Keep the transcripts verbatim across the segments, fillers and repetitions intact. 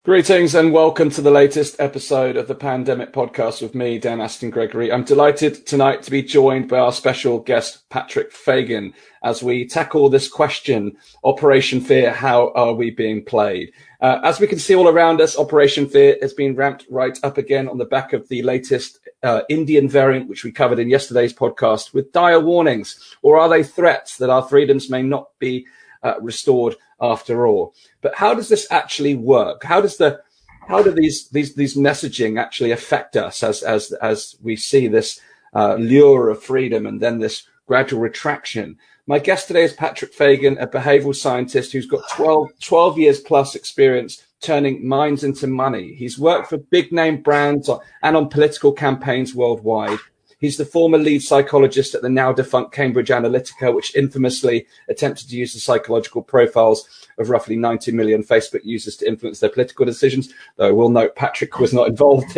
Greetings and welcome to the latest episode of the Pandemic Podcast with me, Dan Aston Gregory. I'm delighted tonight to be joined by our special guest, Patrick Fagan, as we tackle this question, Operation Fear, how are we being played? Uh, as we can see all around us, Operation Fear has been ramped right up again on the back of the latest uh, Indian variant, which we covered in yesterday's podcast, with dire warnings. Or are they threats that our freedoms may not be uh, restored after all? But how does this actually work? How does the how do these these these messaging actually affect us as as as we see this uh, lure of freedom and then this gradual retraction? My guest today is Patrick Fagan, a behavioral scientist who's got twelve, twelve years plus experience turning minds into money. He's worked for big name brands and on political campaigns worldwide. He's the former lead psychologist at the now defunct Cambridge Analytica, which infamously attempted to use the psychological profiles of roughly ninety million Facebook users to influence their political decisions. Though I will note Patrick was not involved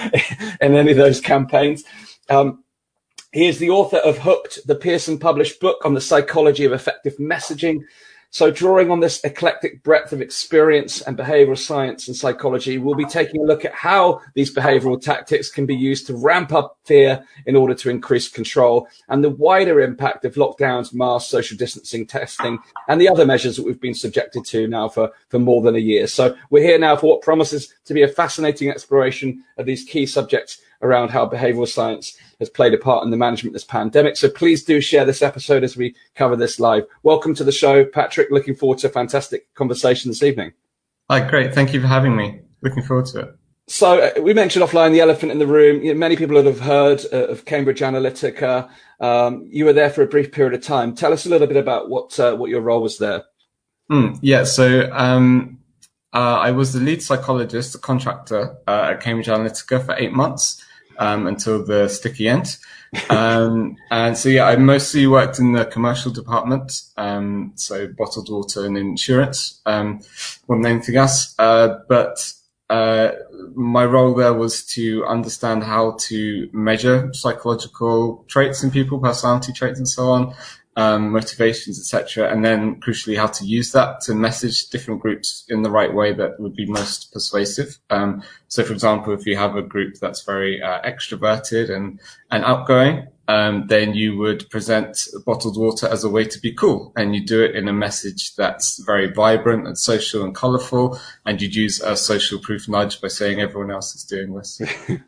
in any of those campaigns. Um, he is the author of Hooked, the Pearson published book on the psychology of effective messaging. So drawing on this eclectic breadth of experience and behavioral science and psychology, we'll be taking a look at how these behavioral tactics can be used to ramp up fear in order to increase control, and the wider impact of lockdowns, masks, social distancing, testing, and the other measures that we've been subjected to now for, for more than a year. So we're here now for what promises to be a fascinating exploration of these key subjects around how behavioral science has played a part in the management of this pandemic. So please do share this episode as we cover this live. Welcome to the show, Patrick. Looking forward to a fantastic conversation this evening. Hi, great. Thank you for having me. Looking forward to it. So uh, we mentioned offline the elephant in the room. You know, many people would have heard uh, of Cambridge Analytica. Um, you were there for a brief period of time. Tell us a little bit about what uh, what your role was there. Mm, yeah, so um, uh, I was the lead psychologist, a contractor uh, at Cambridge Analytica for eight months. Um, until the sticky end. Um, and so, yeah, I mostly worked in the commercial department, um, so bottled water and insurance, um, more than anything else. Uh, but uh, my role there was to understand how to measure psychological traits in people, personality traits and so on, um, motivations, et cetera, and then crucially how to use that to message different groups in the right way that would be most persuasive. Um, so, for example, if you have a group that's very uh, extroverted and, and outgoing, um, then you would present bottled water as a way to be cool, and you do it in a message that's very vibrant and social and colorful, and you'd use a social proof nudge by saying everyone else is doing this.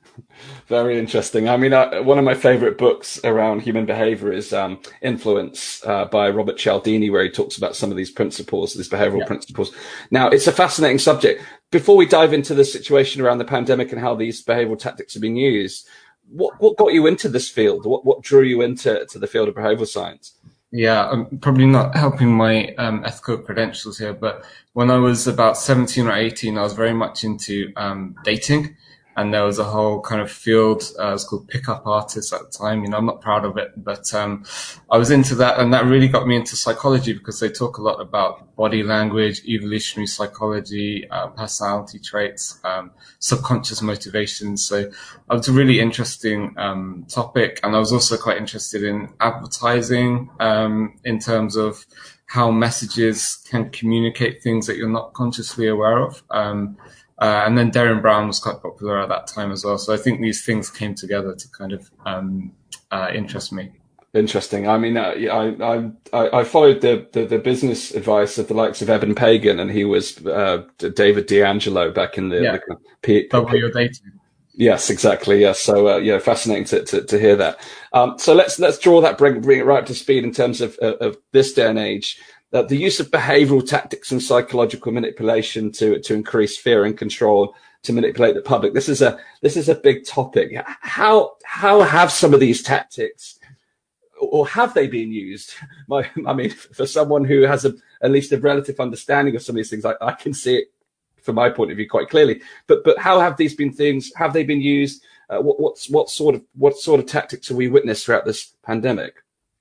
Very interesting. I mean, uh, one of my favorite books around human behavior is um, Influence uh, by Robert Cialdini, where he talks about some of these principles, these behavioral yeah. principles. Now, it's a fascinating subject. Before we dive into the situation around the pandemic and how these behavioral tactics are being used, what, what got you into this field? What, what drew you into to the field of behavioral science? Yeah, I'm probably not helping my um, ethical credentials here, but when I was about seventeen or eighteen, I was very much into um, dating. And there was a whole kind of field, uh, it was called pickup artists at the time. You know, I'm not proud of it, but, um, I was into that, and that really got me into psychology because they talk a lot about body language, evolutionary psychology, uh, personality traits, um, subconscious motivations. So it was a really interesting, um, topic. And I was also quite interested in advertising, um, in terms of how messages can communicate things that you're not consciously aware of. Um, Uh, and then Derren Brown was quite popular at that time as well. So I think these things came together to kind of um, uh, interest me. Interesting. I mean, uh, I, I I followed the, the the business advice of the likes of Eben Pagan, and he was uh, David D'Angelo back in the, yeah. the P- Double your dating. Yes, exactly. Yes. So, uh, yeah, fascinating to, to, to hear that. Um, so let's, let's draw that, bring, bring it right up to speed in terms of, of, of this day and age. Uh, the use of behavioral tactics and psychological manipulation to, to increase fear and control, to manipulate the public. This is a, this is a big topic. How, how have some of these tactics, or have they been used? My, I mean, for someone who has a, at least a relative understanding of some of these things, I, I can see it from my point of view quite clearly. But, but how have these been things, have they been used? Uh, what, what's, what sort of, what sort of tactics have we witnessed throughout this pandemic?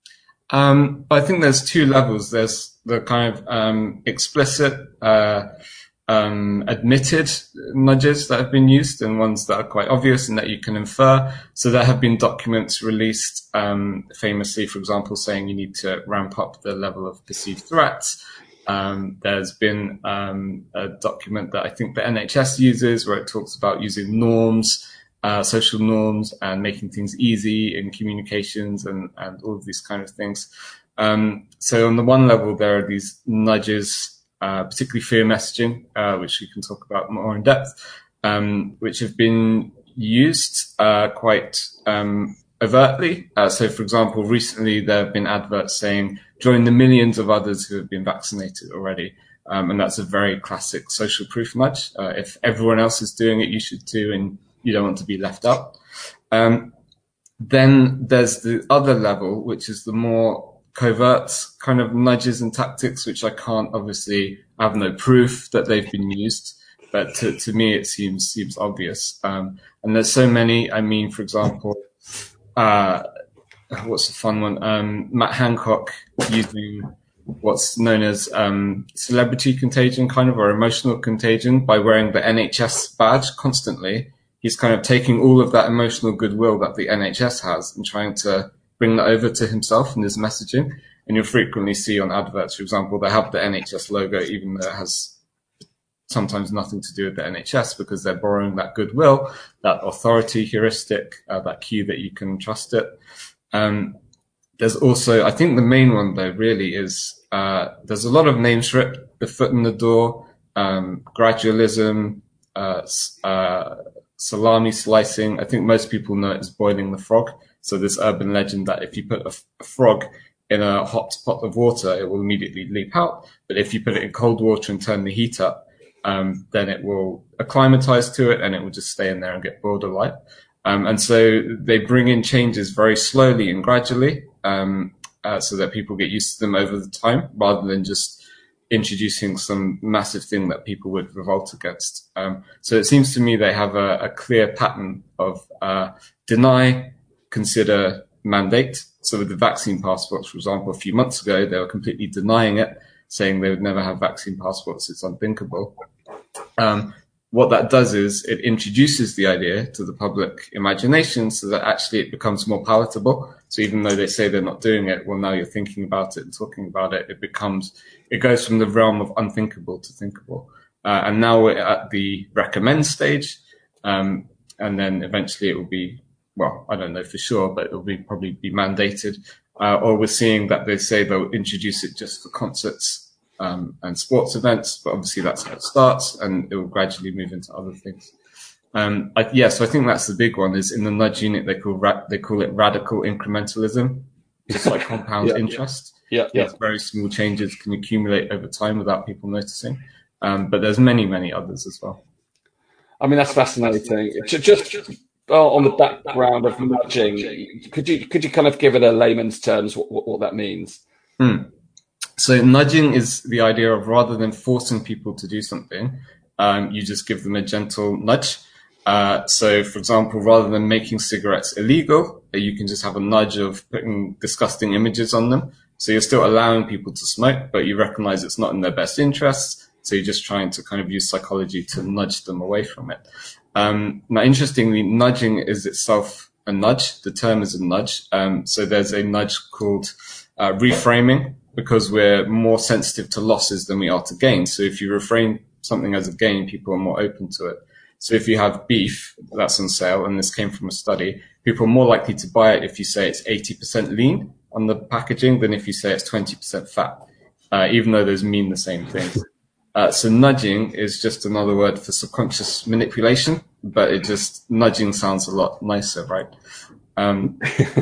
Um, I think there's two levels. There's the kind of um, explicit, uh, um, admitted nudges that have been used, and ones that are quite obvious and that you can infer. So there have been documents released, um, famously, for example, saying you need to ramp up the level of perceived threats. Um, there's been um, a document that I think the N H S uses where it talks about using norms, uh, social norms, and making things easy in communications and, and all of these kind of things. Um, so on the one level, there are these nudges, uh, particularly fear messaging, uh, which we can talk about more in depth, um, which have been used uh, quite um, overtly. Uh, so, for example, recently there have been adverts saying, join the millions of others who have been vaccinated already. Um, and that's a very classic social proof nudge. Uh, if everyone else is doing it, you should too, and you don't want to be left out. Um, then there's the other level, which is the more covert kind of nudges and tactics, which I can't obviously have no proof that they've been used. But to, to me, it seems seems obvious. Um, and there's so many. I mean, for example, uh, what's the fun one? Um, Matt Hancock using what's known as um, celebrity contagion, kind of, or emotional contagion, by wearing the N H S badge constantly. He's kind of taking all of that emotional goodwill that the N H S has and trying to bring that over to himself in his messaging. And you'll frequently see on adverts, for example, they have the N H S logo, even though it has sometimes nothing to do with the N H S, because they're borrowing that goodwill, that authority heuristic, uh, that cue that you can trust it. Um, there's also, I think the main one though really is, uh, there's a lot of names for it: the foot in the door, um, gradualism, uh, uh, salami slicing. I think most people know it as boiling the frog. So this urban legend that if you put a, a frog in a hot pot of water, it will immediately leap out. But if you put it in cold water and turn the heat up, Um, then it will acclimatize to it and it will just stay in there and get boiled alive. Um, and so they bring in changes very slowly and gradually, um, uh, so that people get used to them over the time, rather than just introducing some massive thing that people would revolt against. Um, so it seems to me they have a, a clear pattern of uh, deny, consider, mandate. So with the vaccine passports, for example, a few months ago, they were completely denying it, saying they would never have vaccine passports. It's unthinkable. Um, what that does is it introduces the idea to the public imagination so that actually it becomes more palatable. So even though they say they're not doing it, well, now you're thinking about it and talking about it, it becomes, it goes from the realm of unthinkable to thinkable. Uh, and now we're at the recommend stage. Um, and then eventually it will be, well, I don't know for sure, but it will be probably be mandated. Uh, or we're seeing that they say they'll introduce it just for concerts um, and sports events, but obviously that's how it starts, and it will gradually move into other things. Um, I, yeah, so I think that's the big one. Is in the nudge unit they call ra- they call it radical incrementalism, just like compound yeah, interest. Yeah, yeah. Yes, very small changes can accumulate over time without people noticing. Um, but there's many, many others as well. I mean, that's fascinating. Just, just on the background of nudging, could you could you kind of give it a layman's terms what, what, what that means? Hmm. So nudging is the idea of, rather than forcing people to do something, um, you just give them a gentle nudge. Uh, so, for example, rather than making cigarettes illegal, you can just have a nudge of putting disgusting images on them. So you're still allowing people to smoke, but you recognize it's not in their best interests. So you're just trying to kind of use psychology to nudge them away from it. Um, now, interestingly, nudging is itself a nudge. The term is a nudge. Um, so there's a nudge called uh, reframing, because we're more sensitive to losses than we are to gain. So if you reframe something as a gain, people are more open to it. So if you have beef that's on sale, and this came from a study, people are more likely to buy it if you say it's eighty percent lean on the packaging than if you say it's twenty percent fat, uh, even though those mean the same thing. Uh, so nudging is just another word for subconscious manipulation, but it just, nudging sounds a lot nicer, right? Um,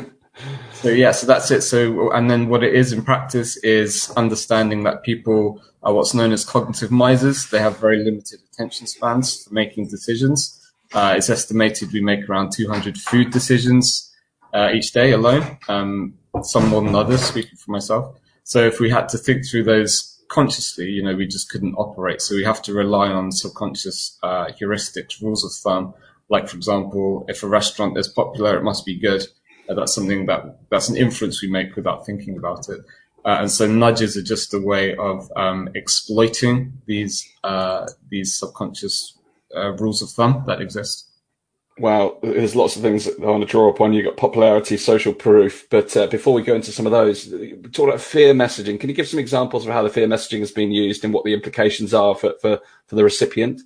so yeah, so that's it. So, and then what it is in practice is understanding that people are what's known as cognitive misers. They have very limited attention spans for making decisions. Uh, it's estimated we make around two hundred food decisions uh, each day alone, um, some more than others, speaking for myself. So if we had to think through those consciously, you know, we just couldn't operate. So we have to rely on subconscious uh, heuristics, rules of thumb. Like, for example, if a restaurant is popular, it must be good. Uh, that's something that, that's an inference we make without thinking about it. Uh, and so nudges are just a way of um, exploiting these uh, these subconscious uh, rules of thumb that exist. Wow, there's lots of things that I want to draw upon. You've got popularity, social proof, but uh, before we go into some of those, talk about fear messaging. Can you give some examples of how the fear messaging has been used and what the implications are for, for, for the recipient?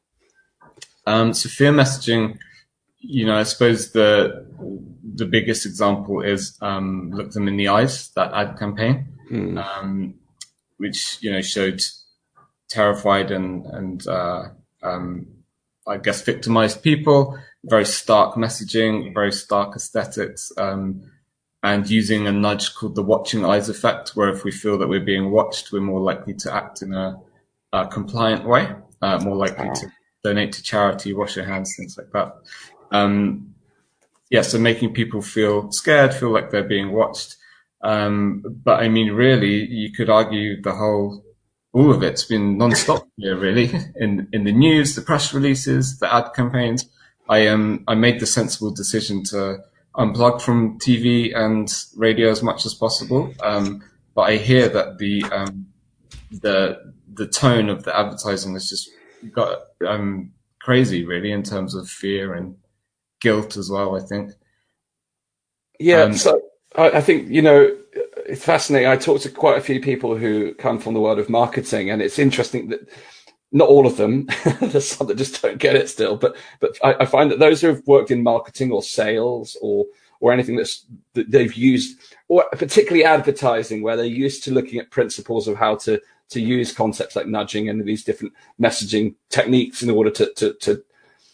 Um, so fear messaging, you know, I suppose the the biggest example is um, Look Them in the Eyes, that ad campaign, mm. um, which, you know, showed terrified and, and uh, um, I guess, victimized people, very stark messaging, very stark aesthetics, um, and using a nudge called the watching eyes effect, where if we feel that we're being watched, we're more likely to act in a, a compliant way, uh, more likely wow. to donate to charity, wash your hands, things like that. Um, yeah, so making people feel scared, feel like they're being watched. Um, but I mean, really, you could argue the whole all of it's been non-stop here, really, in, in the news, the press releases, the ad campaigns. I um, I made the sensible decision to unplug from T V and radio as much as possible. Um, but I hear that the, um, the, the tone of the advertising has just got, um, crazy, really, in terms of fear and guilt as well, I think. Yeah. Um, so I, I think, you know, it's fascinating. I talked to quite a few people who come from the world of marketing, and it's interesting that not all of them, there's some that just don't get it still, but but I, I find that those who have worked in marketing or sales or or anything that's that they've used, or particularly advertising, where they're used to looking at principles of how to to use concepts like nudging and these different messaging techniques in order to to, to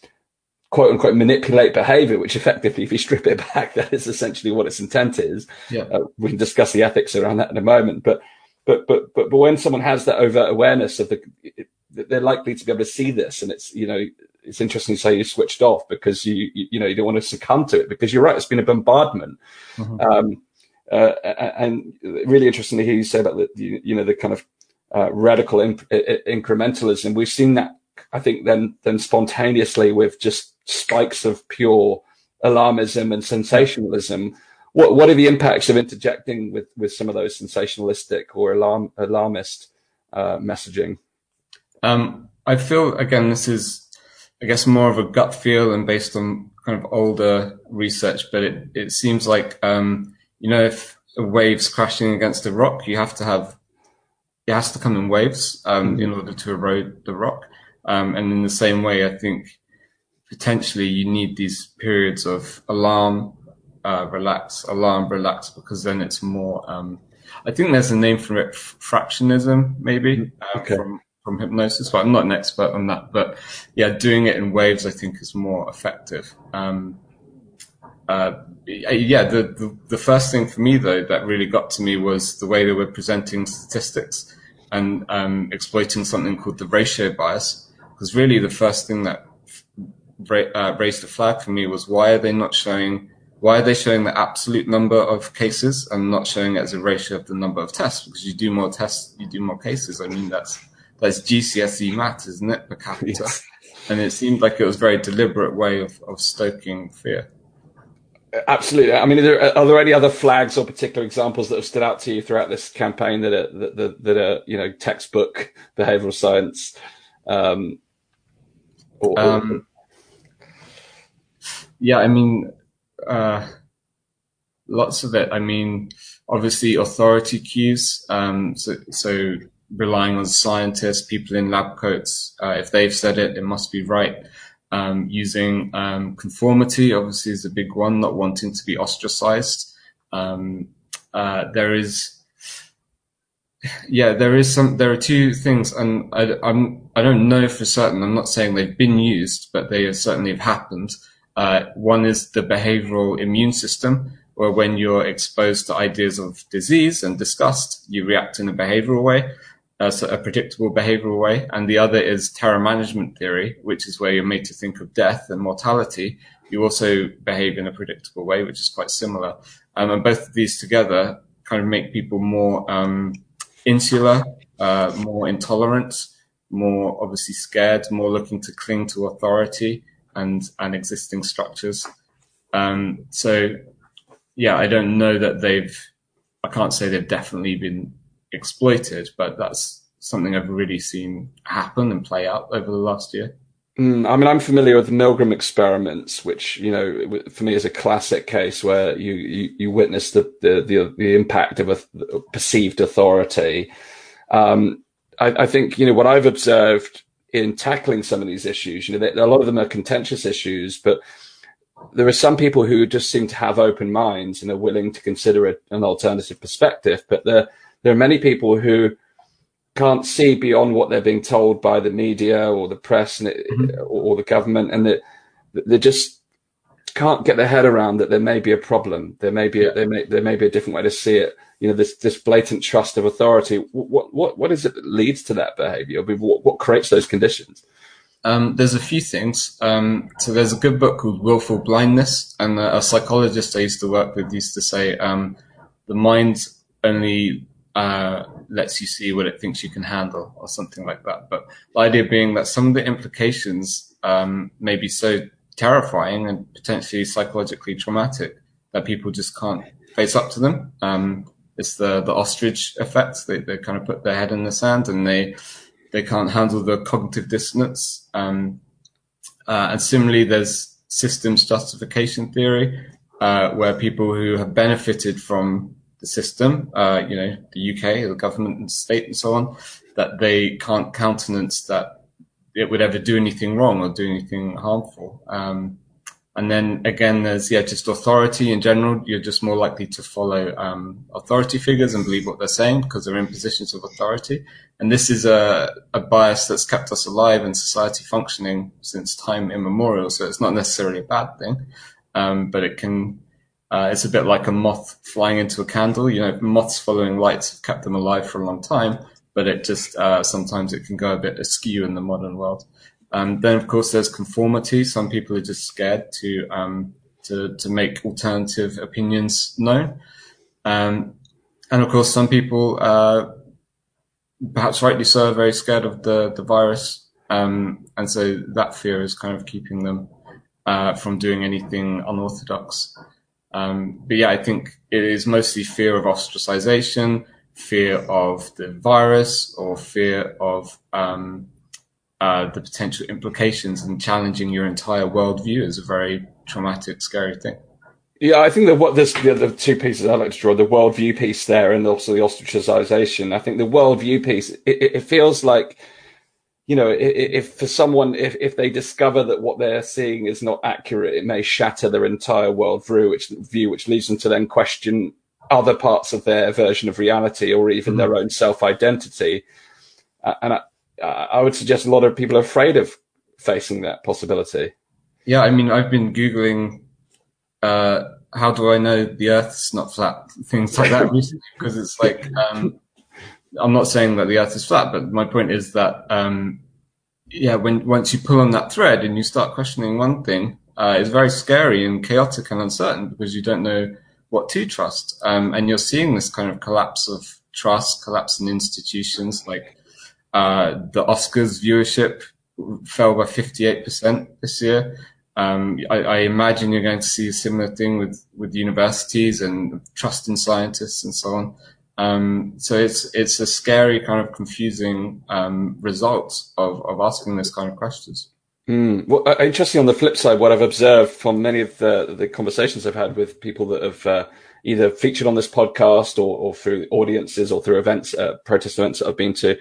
quote unquote manipulate behavior, which effectively, if you strip it back, that is essentially what its intent is. Yeah. Uh, we can discuss the ethics around that in a moment, but but but but but when someone has that overt awareness of the, it, they're likely to be able to see this, and it's, you know, it's interesting to say you switched off because you you, you know you don't want to succumb to it, because you're right, it's been a bombardment. Mm-hmm. Um, uh, and really interesting to hear you say about the you, you know the kind of uh, radical imp- incrementalism. We've seen that, I think, then then spontaneously with just spikes of pure alarmism and sensationalism. What what are the impacts of interjecting with, with some of those sensationalistic or alarm alarmist uh, messaging? Um, I feel, again, this is, I guess, more of a gut feel and based on kind of older research, but it, it seems like, um, you know, if a wave's crashing against a rock, you have to have, it has to come in waves um, mm-hmm. in order to erode the rock. Um, and in the same way, I think potentially you need these periods of alarm, uh, relax, alarm, relax, because then it's more, um, I think there's a name for it, fractionism, maybe, uh, okay. from, from hypnosis, but I'm not an expert on that. But yeah, doing it in waves, I think, is more effective. Um, uh, yeah, the, the, the first thing for me, though, that really got to me was the way they were presenting statistics and um, exploiting something called the ratio bias. Because really the first thing that uh, raised a flag for me was, why are they not showing, why are they showing the absolute number of cases and not showing it as a ratio of the number of tests? Because you do more tests, you do more cases. I mean, that's, that's G C S E maths, isn't it, per capita? Yes. And it seemed like it was a very deliberate way of, of stoking fear. Absolutely. I mean, are there, are there any other flags or particular examples that have stood out to you throughout this campaign that are, that, that, that are, you know, textbook behavioral science? Um, or, um, yeah, I mean, uh, lots of it. I mean, obviously authority cues. Um, so, so relying on scientists, people in lab coats. Uh, if they've said it, it must be right. Um, using, um, conformity, obviously, is a big one, not wanting to be ostracized. Um, uh, there is, yeah, there is some, there are two things, and I, I'm, I don't know for certain. I'm not saying they've been used, but they certainly have happened. Uh, one is the behavioral immune system, where when you're exposed to ideas of disease and disgust, you react in a behavioral way. Uh, so a predictable behavioral way. And the other is terror management theory, which is where you're made to think of death and mortality. You also behave in a predictable way, which is quite similar. Um, and both of these together kind of make people more um, insular, uh, more intolerant, more obviously scared, more looking to cling to authority and, and existing structures. Um, so, yeah, I don't know that they've, I can't say they've definitely been exploited, but that's something I've really seen happen and play out over the last year. Mm, I mean, I'm familiar with the Milgram experiments, which, you know, for me is a classic case where you, you, you witness the, the, the, the impact of a perceived authority. Um, I, I think, you know, what I've observed in tackling some of these issues, you know, they, a lot of them are contentious issues, but there are some people who just seem to have open minds and are willing to consider it an alternative perspective. But there, there are many people who can't see beyond what they're being told by the media or the press and it, mm-hmm. or the government, and that they just can't get their head around that there may be a problem. There may be a, there may there may be a different way to see it. You know, this this blatant trust of authority. What what what is it that leads to that behaviour? I mean, what what creates those conditions? Um, there's a few things. Um, so there's a good book called Willful Blindness, and a, a psychologist I used to work with used to say um, the mind only uh, lets you see what it thinks you can handle, or something like that. But the idea being that some of the implications um, may be so terrifying and potentially psychologically traumatic that people just can't face up to them. Um, it's the the ostrich effect. They they kind of put their head in the sand and they they can't handle the cognitive dissonance. Um, uh, and similarly, there's systems justification theory, uh, where people who have benefited from the system, uh, you know, the U K, the government and state and so on, that they can't countenance that it would ever do anything wrong or do anything harmful. Um, and then again, there's, yeah, just authority in general. You're just more likely to follow um, authority figures and believe what they're saying because they're in positions of authority. And this is a, a bias that's kept us alive and society functioning since time immemorial. So it's not necessarily a bad thing, um, but it can, uh, it's a bit like a moth flying into a candle. You know, moths following lights have kept them alive for a long time, but it just, uh, sometimes it can go a bit askew in the modern world. Um, then, of course, there's conformity. Some people are just scared to um, to, to make alternative opinions known. Um, and, of course, some people, uh, perhaps rightly so, are very scared of the, the virus. Um, and so that fear is kind of keeping them uh, from doing anything unorthodox. Um, but, yeah, I think it is mostly fear of ostracization, fear of the virus, or fear of um Uh, the potential implications and challenging your entire worldview is a very traumatic, scary thing. Yeah, I think that what there's the other two pieces I like to draw, the worldview piece there and also the ostracization. I think the worldview piece, it, it feels like, you know, if, if for someone, if, if they discover that what they're seeing is not accurate, it may shatter their entire worldview, which view, which leads them to then question other parts of their version of reality or even mm-hmm. their own self-identity. Uh, and I, I would suggest a lot of people are afraid of facing that possibility. Yeah, I mean, I've been Googling, uh, how do I know the Earth's not flat? Things like that recently, because it's like, um, I'm not saying that the Earth is flat, but my point is that, um, yeah, when once you pull on that thread and you start questioning one thing, uh, it's very scary and chaotic and uncertain because you don't know what to trust. Um, and you're seeing this kind of collapse of trust, collapse in institutions like, Uh, the Oscars viewership fell by fifty-eight percent this year. Um, I, I imagine you're going to see a similar thing with, with universities and trust in scientists and so on. Um, so it's, it's a scary kind of confusing, um, result of, of asking this kind of questions. Mm. Well, uh, interesting on the flip side, what I've observed from many of the, the conversations I've had with people that have, uh, either featured on this podcast or, or through audiences or through events, uh, protest events that I've been to,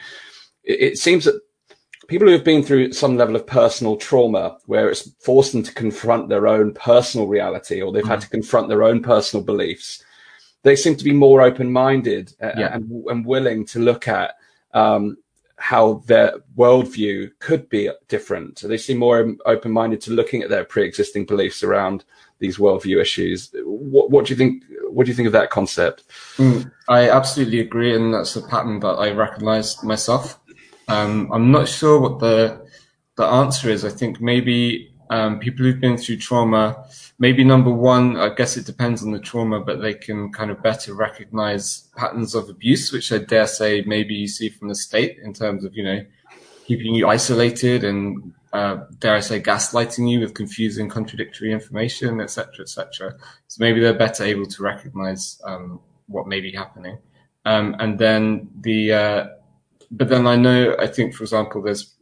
it seems that people who have been through some level of personal trauma where it's forced them to confront their own personal reality or they've mm. had to confront their own personal beliefs, they seem to be more open-minded yeah. and, and willing to look at um, how their worldview could be different. So they seem more open-minded to looking at their pre-existing beliefs around these worldview issues. What, what do you think? What do you think of that concept? Mm, I absolutely agree, and that's a pattern that I recognize myself. Um, I'm not sure what the the answer is. I think maybe um, people who've been through trauma, maybe number one, I guess it depends on the trauma, but they can kind of better recognize patterns of abuse, which I dare say maybe you see from the state in terms of, you know, keeping you isolated and, uh, dare I say, gaslighting you with confusing, contradictory information, et cetera, et cetera. So maybe they're better able to recognize um, what may be happening. Um, and then the... Uh, But then I know, I think, for example, there's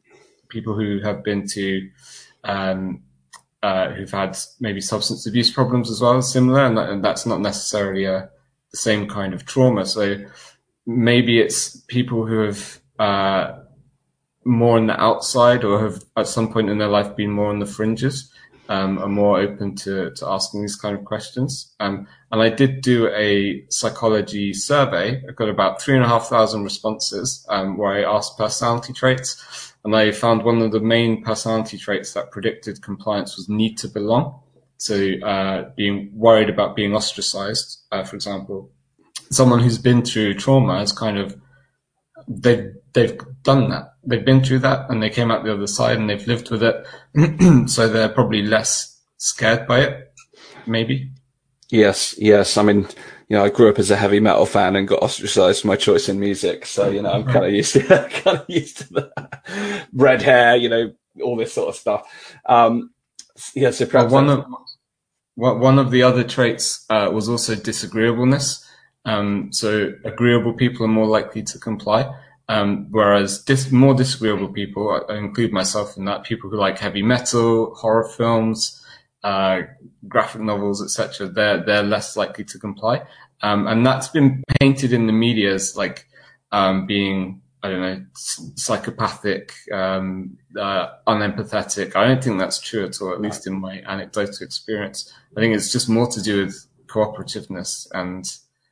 people who have been to, um, uh, who've had maybe substance abuse problems as well, similar, and, that, and that's not necessarily a, the same kind of trauma. So maybe it's people who have uh, more on the outside, or have at some point in their life been more on the fringes, um, are more open to, to asking these kind of questions. Um, and I did do a psychology survey. I got about three and a half thousand responses, um, where I asked personality traits. And I found one of the main personality traits that predicted compliance was need to belong. So, uh, being worried about being ostracized, uh, for example. Someone who's been through trauma has kind of, they've, they've done that. They've been through that and they came out the other side and they've lived with it. So they're probably less scared by it, maybe. Yes, yes. I mean, you know, I grew up as a heavy metal fan and got ostracized for my choice in music. So, you know, I'm kind of used to, kind of used to the red hair, you know, all this sort of stuff. Um, yeah, so perhaps well, one of, one of the other traits, uh, was also disagreeableness. Um, so agreeable people are more likely to comply. Um, whereas dis- more disagreeable people, I include myself in that, people who like heavy metal, horror films, uh, graphic novels, et cetera, they're, they're less likely to comply. Um, and that's been painted in the media as like, um, being, I don't know, psychopathic, um, uh, unempathetic. I don't think that's true at all, at least in my anecdotal experience. I think it's just more to do with cooperativeness and,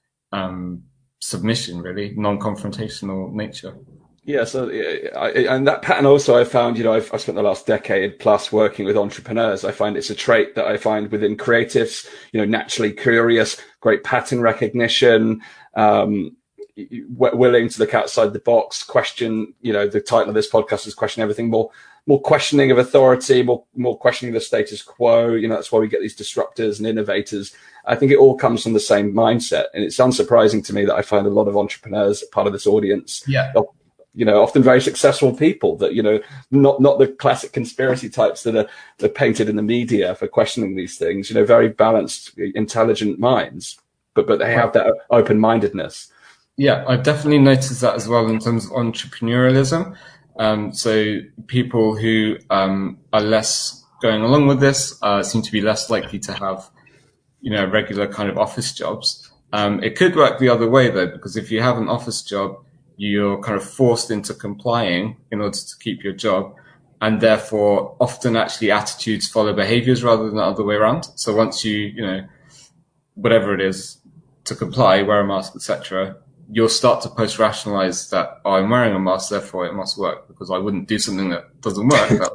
um, submission, really, non-confrontational nature. Yeah, so I, and that pattern also I found, you know, I've, I've spent the last decade plus working with entrepreneurs. I find it's a trait that I find within creatives, you know, naturally curious, great pattern recognition, um, willing to look outside the box, question, you know, the title of this podcast is Question Everything, more, more questioning of authority, more, more questioning of the status quo. You know, that's why we get these disruptors and innovators. I think it all comes from the same mindset. And it's unsurprising to me that I find a lot of entrepreneurs part of this audience. Yeah. You know, often very successful people that, you know, not, not the classic conspiracy types that are, that are painted in the media for questioning these things, you know, very balanced, intelligent minds, but, but they have that open-mindedness. Yeah, I've definitely noticed that as well in terms of entrepreneurialism. Um, so people who, um, are less going along with this, uh, seem to be less likely to have, you know, regular kind of office jobs. Um, it could work the other way though, because if you have an office job, you're kind of forced into complying in order to keep your job. And therefore often actually attitudes follow behaviors rather than the other way around. So once you, you know, whatever it is to comply, wear a mask, et cetera, you'll start to post-rationalize that, oh, I'm wearing a mask, therefore it must work, because I wouldn't do something that doesn't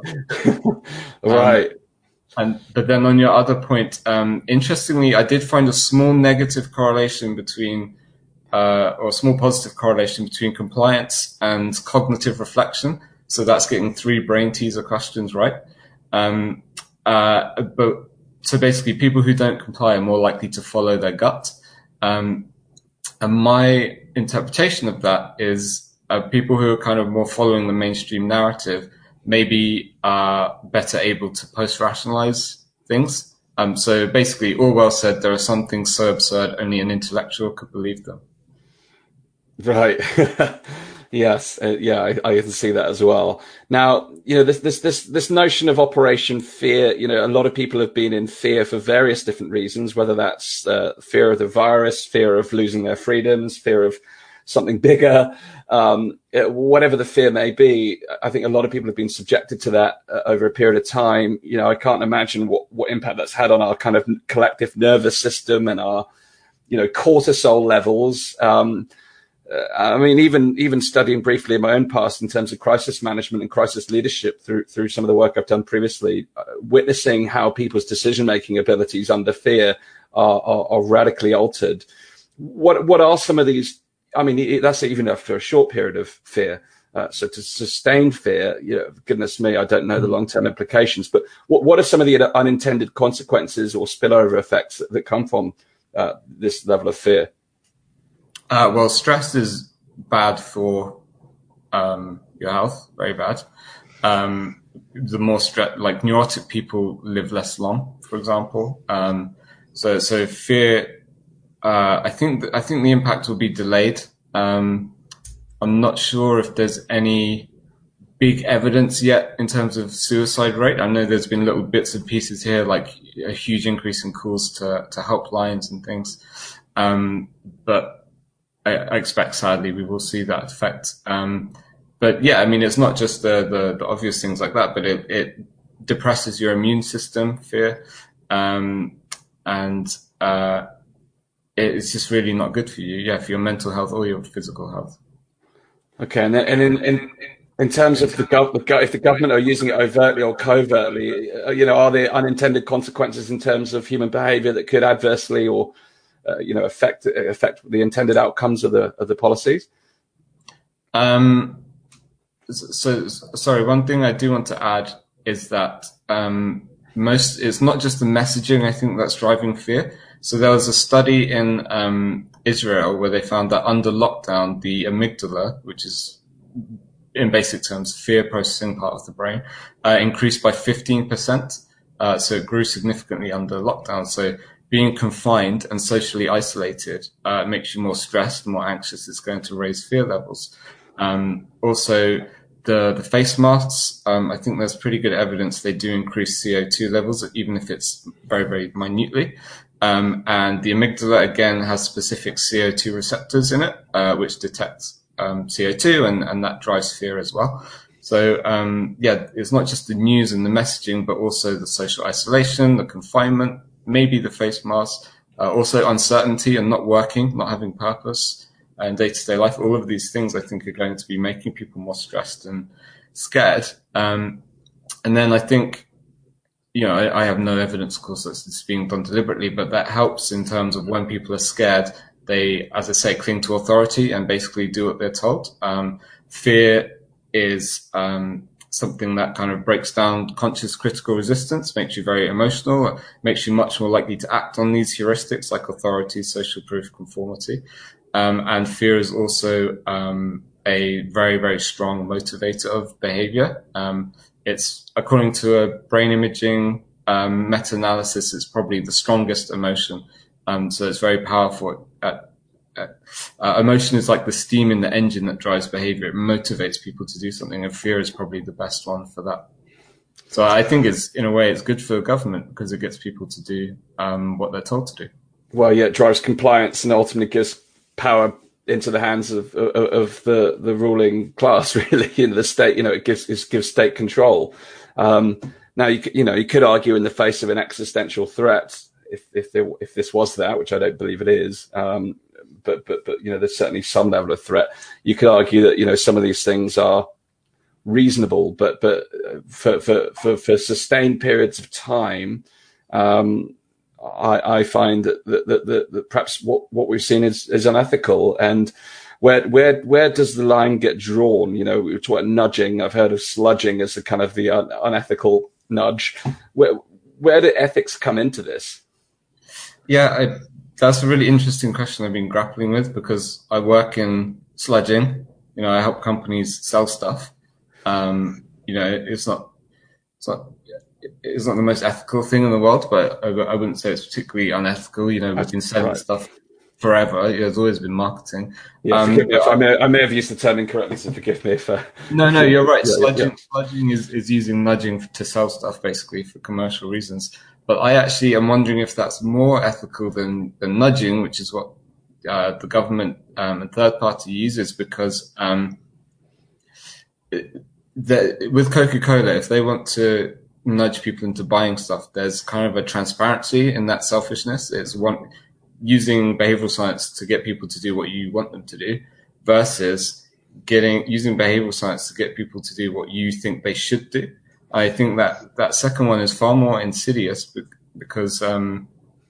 work. Right. Um, and, but then on your other point, um, interestingly, I did find a small negative correlation between Uh, or a small positive correlation between compliance and cognitive reflection. So that's getting three brain teaser questions right. Um, uh, but so basically people who don't comply are more likely to follow their gut. Um, and my interpretation of that is uh, people who are kind of more following the mainstream narrative maybe are better able to post-rationalize things. Um, so basically Orwell said there are some things so absurd only an intellectual could believe them. Right. Yes. Uh, yeah, I, I can see that as well. Now, you know, this, this, this, this notion of Operation Fear, you know, a lot of people have been in fear for various different reasons, whether that's uh, fear of the virus, fear of losing their freedoms, fear of something bigger, um, whatever the fear may be. I think a lot of people have been subjected to that uh, over a period of time. You know, I can't imagine what, what impact that's had on our kind of collective nervous system and our, you know, cortisol levels. Um, Uh, I mean, even even studying briefly in my own past in terms of crisis management and crisis leadership through through some of the work I've done previously, uh, witnessing how people's decision-making abilities under fear are, are, are radically altered. What what are some of these? I mean, it, that's even after a short period of fear. Uh, so to sustain fear, you know, goodness me, I don't know the long-term implications. But what what are some of the unintended consequences or spillover effects that, that come from uh, this level of fear? Uh, well, stress is bad for um, your health, very bad. Um, the more stress, like neurotic people live less long, for example. Um, so, so fear, uh, I think, th- I think the impact will be delayed. Um, I'm not sure if there's any big evidence yet in terms of suicide rate. I know there's been little bits and pieces here, like a huge increase in calls to, to helplines and things. Um, but I, I expect, sadly, we will see that effect. Um, but yeah, I mean, it's not just the, the, the obvious things like that, but it, it depresses your immune system, fear. Um, and, uh, it's just really not good for you. Yeah, for your mental health or your physical health. Okay. And then, and in, in, in terms of the gov, if the government are using it overtly or covertly, you know, are there unintended consequences in terms of human behavior that could adversely or, uh, you know, affect, affect the intended outcomes of the, of the policies? Um, so, sorry, one thing I do want to add is that, um, most, it's not just the messaging, I think, that's driving fear. So there was a study in, um, Israel where they found that under lockdown, the amygdala, which is in basic terms, fear processing part of the brain, uh, increased by fifteen percent. Uh, so it grew significantly under lockdown. So being confined and socially isolated, uh, makes you more stressed, more anxious. It's going to raise fear levels. Um, also, The, the face masks, um, I think there's pretty good evidence they do increase C O two levels, even if it's very, very minutely. Um, and the amygdala, again, has specific C O two receptors in it, uh, which detects um, C O two, and, and that drives fear as well. So, um, yeah, it's not just the news and the messaging, but also the social isolation, the confinement, maybe the face mask, uh, also uncertainty and not working, not having purpose. And day-to-day life, all of these things I think are going to be making people more stressed and scared. Um, and then I think, you know, I, I have no evidence, of course, that it's being done deliberately, but that helps in terms of when people are scared, they, as I say, cling to authority and basically do what they're told. Um, fear is um, something that kind of breaks down conscious critical resistance, makes you very emotional, makes you much more likely to act on these heuristics like authority, social proof, conformity. Um, and fear is also um, a very, very strong motivator of behavior. Um, it's, according to a brain imaging um, meta-analysis, it's probably the strongest emotion. Um, so it's very powerful. Uh, uh, uh, emotion is like the steam in the engine that drives behavior. It motivates people to do something, and fear is probably the best one for that. So I think it's, in a way, it's good for the government because it gets people to do um, what they're told to do. Well, yeah, it drives compliance and ultimately gives power into the hands of, of, of the, the ruling class, really, in the state. You know, it gives, it gives state control. Um, now, you, you know, you could argue in the face of an existential threat, if, if there, if this was that, which I don't believe it is, um, but, but, but, you know, there's certainly some level of threat. You could argue that, you know, some of these things are reasonable, but, but for, for, for, for sustained periods of time, um, I, I find that, that, that, that perhaps what, what we've seen is, is unethical. And where, where, where does the line get drawn? You know, we talk about nudging. I've heard of sludging as a kind of the un, unethical nudge. Where, where do ethics come into this? Yeah, I, that's a really interesting question I've been grappling with because I work in sludging. You know, I help companies sell stuff. Um, you know, it's not, it's not, it's not the most ethical thing in the world, but I, I wouldn't say it's particularly unethical. You know, we've been selling right. stuff forever. There's always been marketing. Yeah, um, me if I, may, I may have used the term incorrectly, so forgive me if. Uh, no, no, you're right. Yeah, sludging, yeah. sludging is, is using nudging to sell stuff, basically for commercial reasons. But I actually am wondering if that's more ethical than, than nudging, which is what uh, the government um, and third party uses, because um, it, the, with Coca-Cola, if they want to nudge people into buying stuff, there's kind of a transparency in that selfishness. It's one using behavioral science to get people to do what you want them to do versus getting using behavioral science to get people to do what you think they should do. I think that that second one is far more insidious because um,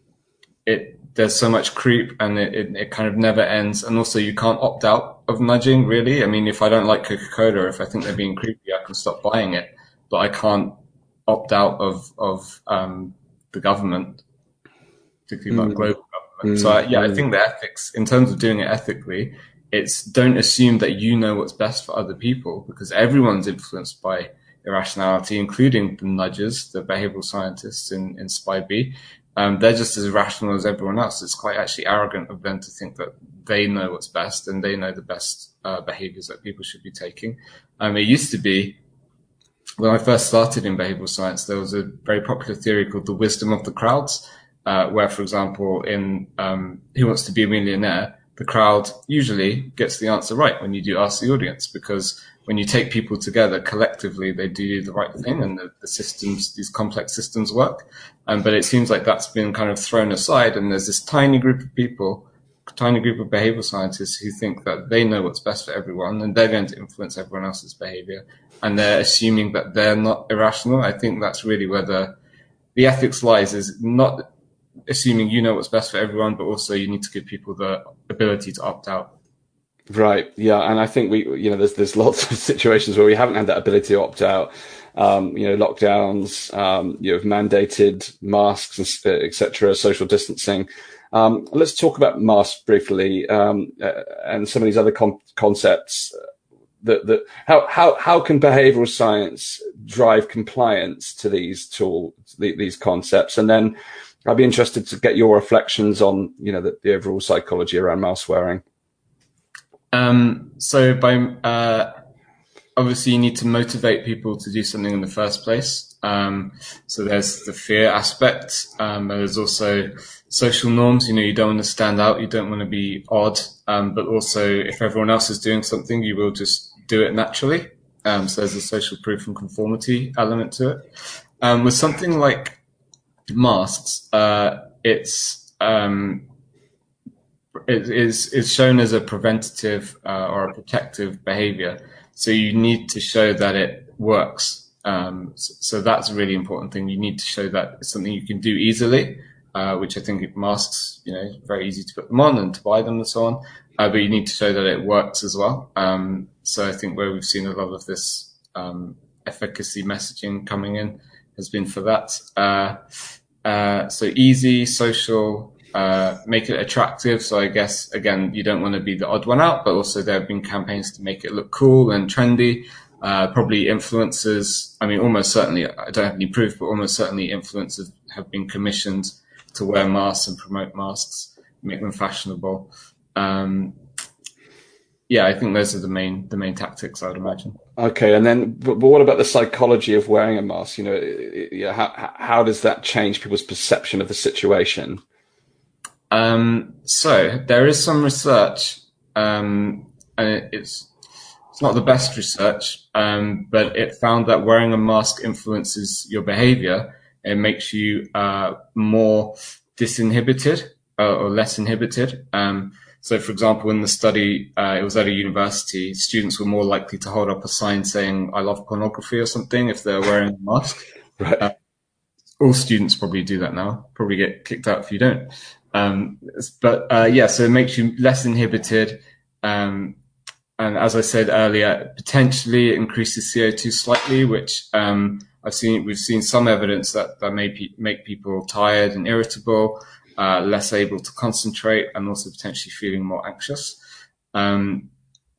it there's so much creep and it, it, it kind of never ends. And also you can't opt out of nudging, really. I mean, if I don't like Coca-Cola, if I think they're being creepy, I can stop buying it, but I can't opt out of, of um, the government, particularly like mm. global government. Mm. So I, yeah, mm. I think the ethics, in terms of doing it ethically, it's don't assume that you know what's best for other people because everyone's influenced by irrationality, including the nudgers, the behavioral scientists in, in SPY-B. Um, they're just as irrational as everyone else. It's quite actually arrogant of them to think that they know what's best and they know the best uh, behaviors that people should be taking. Um, it used to be, when I first started in behavioral science, there was a very popular theory called the wisdom of the crowds, uh, where, for example, in um, Who Wants to Be a Millionaire, the crowd usually gets the answer right when you do ask the audience, because when you take people together collectively, they do the right thing and the, the systems, these complex systems work. Um, but it seems like that's been kind of thrown aside, and there's this tiny group of people, tiny group of behavioral scientists who think that they know what's best for everyone and they're going to influence everyone else's behavior. And they're assuming that they're not irrational. I think that's really where the, the ethics lies, is not assuming you know what's best for everyone, but also you need to give people the ability to opt out. Right. Yeah. And I think we, you know, there's, there's lots of situations where we haven't had that ability to opt out. Um, you know, lockdowns, um, you have mandated masks, et cetera, social distancing. Um, let's talk about masks briefly, um, uh, and some of these other com- concepts that, that, how, how, how can behavioral science drive compliance to these tools, the, these concepts? And then I'd be interested to get your reflections on, you know, the, the overall psychology around mask wearing. Um, so by, uh, obviously you need to motivate people to do something in the first place. Um, so there's the fear aspect. Um, there's also social norms. You know, you don't want to stand out. You don't want to be odd. Um, but also if everyone else is doing something, you will just do it naturally. Um, so there's a social proof and conformity element to it. Um, with something like masks, uh, it's, um, it is, is shown as a preventative, uh, or a protective behavior. So you need to show that it works. Um, so, so that's a really important thing. You need to show that it's something you can do easily, uh, which I think masks, you know, very easy to put them on and to buy them and so on. Uh, but you need to show that it works as well. Um, so I think where we've seen a lot of this, um, efficacy messaging coming in has been for that. Uh, uh, so easy, social, uh, make it attractive. So I guess, again, you don't want to be the odd one out, but also there have been campaigns to make it look cool and trendy. Uh, probably influencers, I mean, almost certainly, I don't have any proof, but almost certainly influencers have been commissioned to wear masks and promote masks, make them fashionable. Um, yeah, I think those are the main, the main tactics, I would imagine. Okay. And then, but, but what about the psychology of wearing a mask? You know, it, it, how, how does that change people's perception of the situation? Um, so there is some research, um, and it's, it's not the best research, um, but it found that wearing a mask influences your behavior. It makes you, uh, more disinhibited, uh, or less inhibited. Um, so for example, in the study, uh, it was at a university, students were more likely to hold up a sign saying, I love pornography or something if they're wearing a mask. Right. Uh, all students probably do that now, probably get kicked out if you don't. Um, but, uh, yeah, so it makes you less inhibited. Um, and as I said earlier, potentially it increases C O two slightly, which, um, I've seen, we've seen some evidence that, that may pe- make people tired and irritable, uh, less able to concentrate, and also potentially feeling more anxious. Um,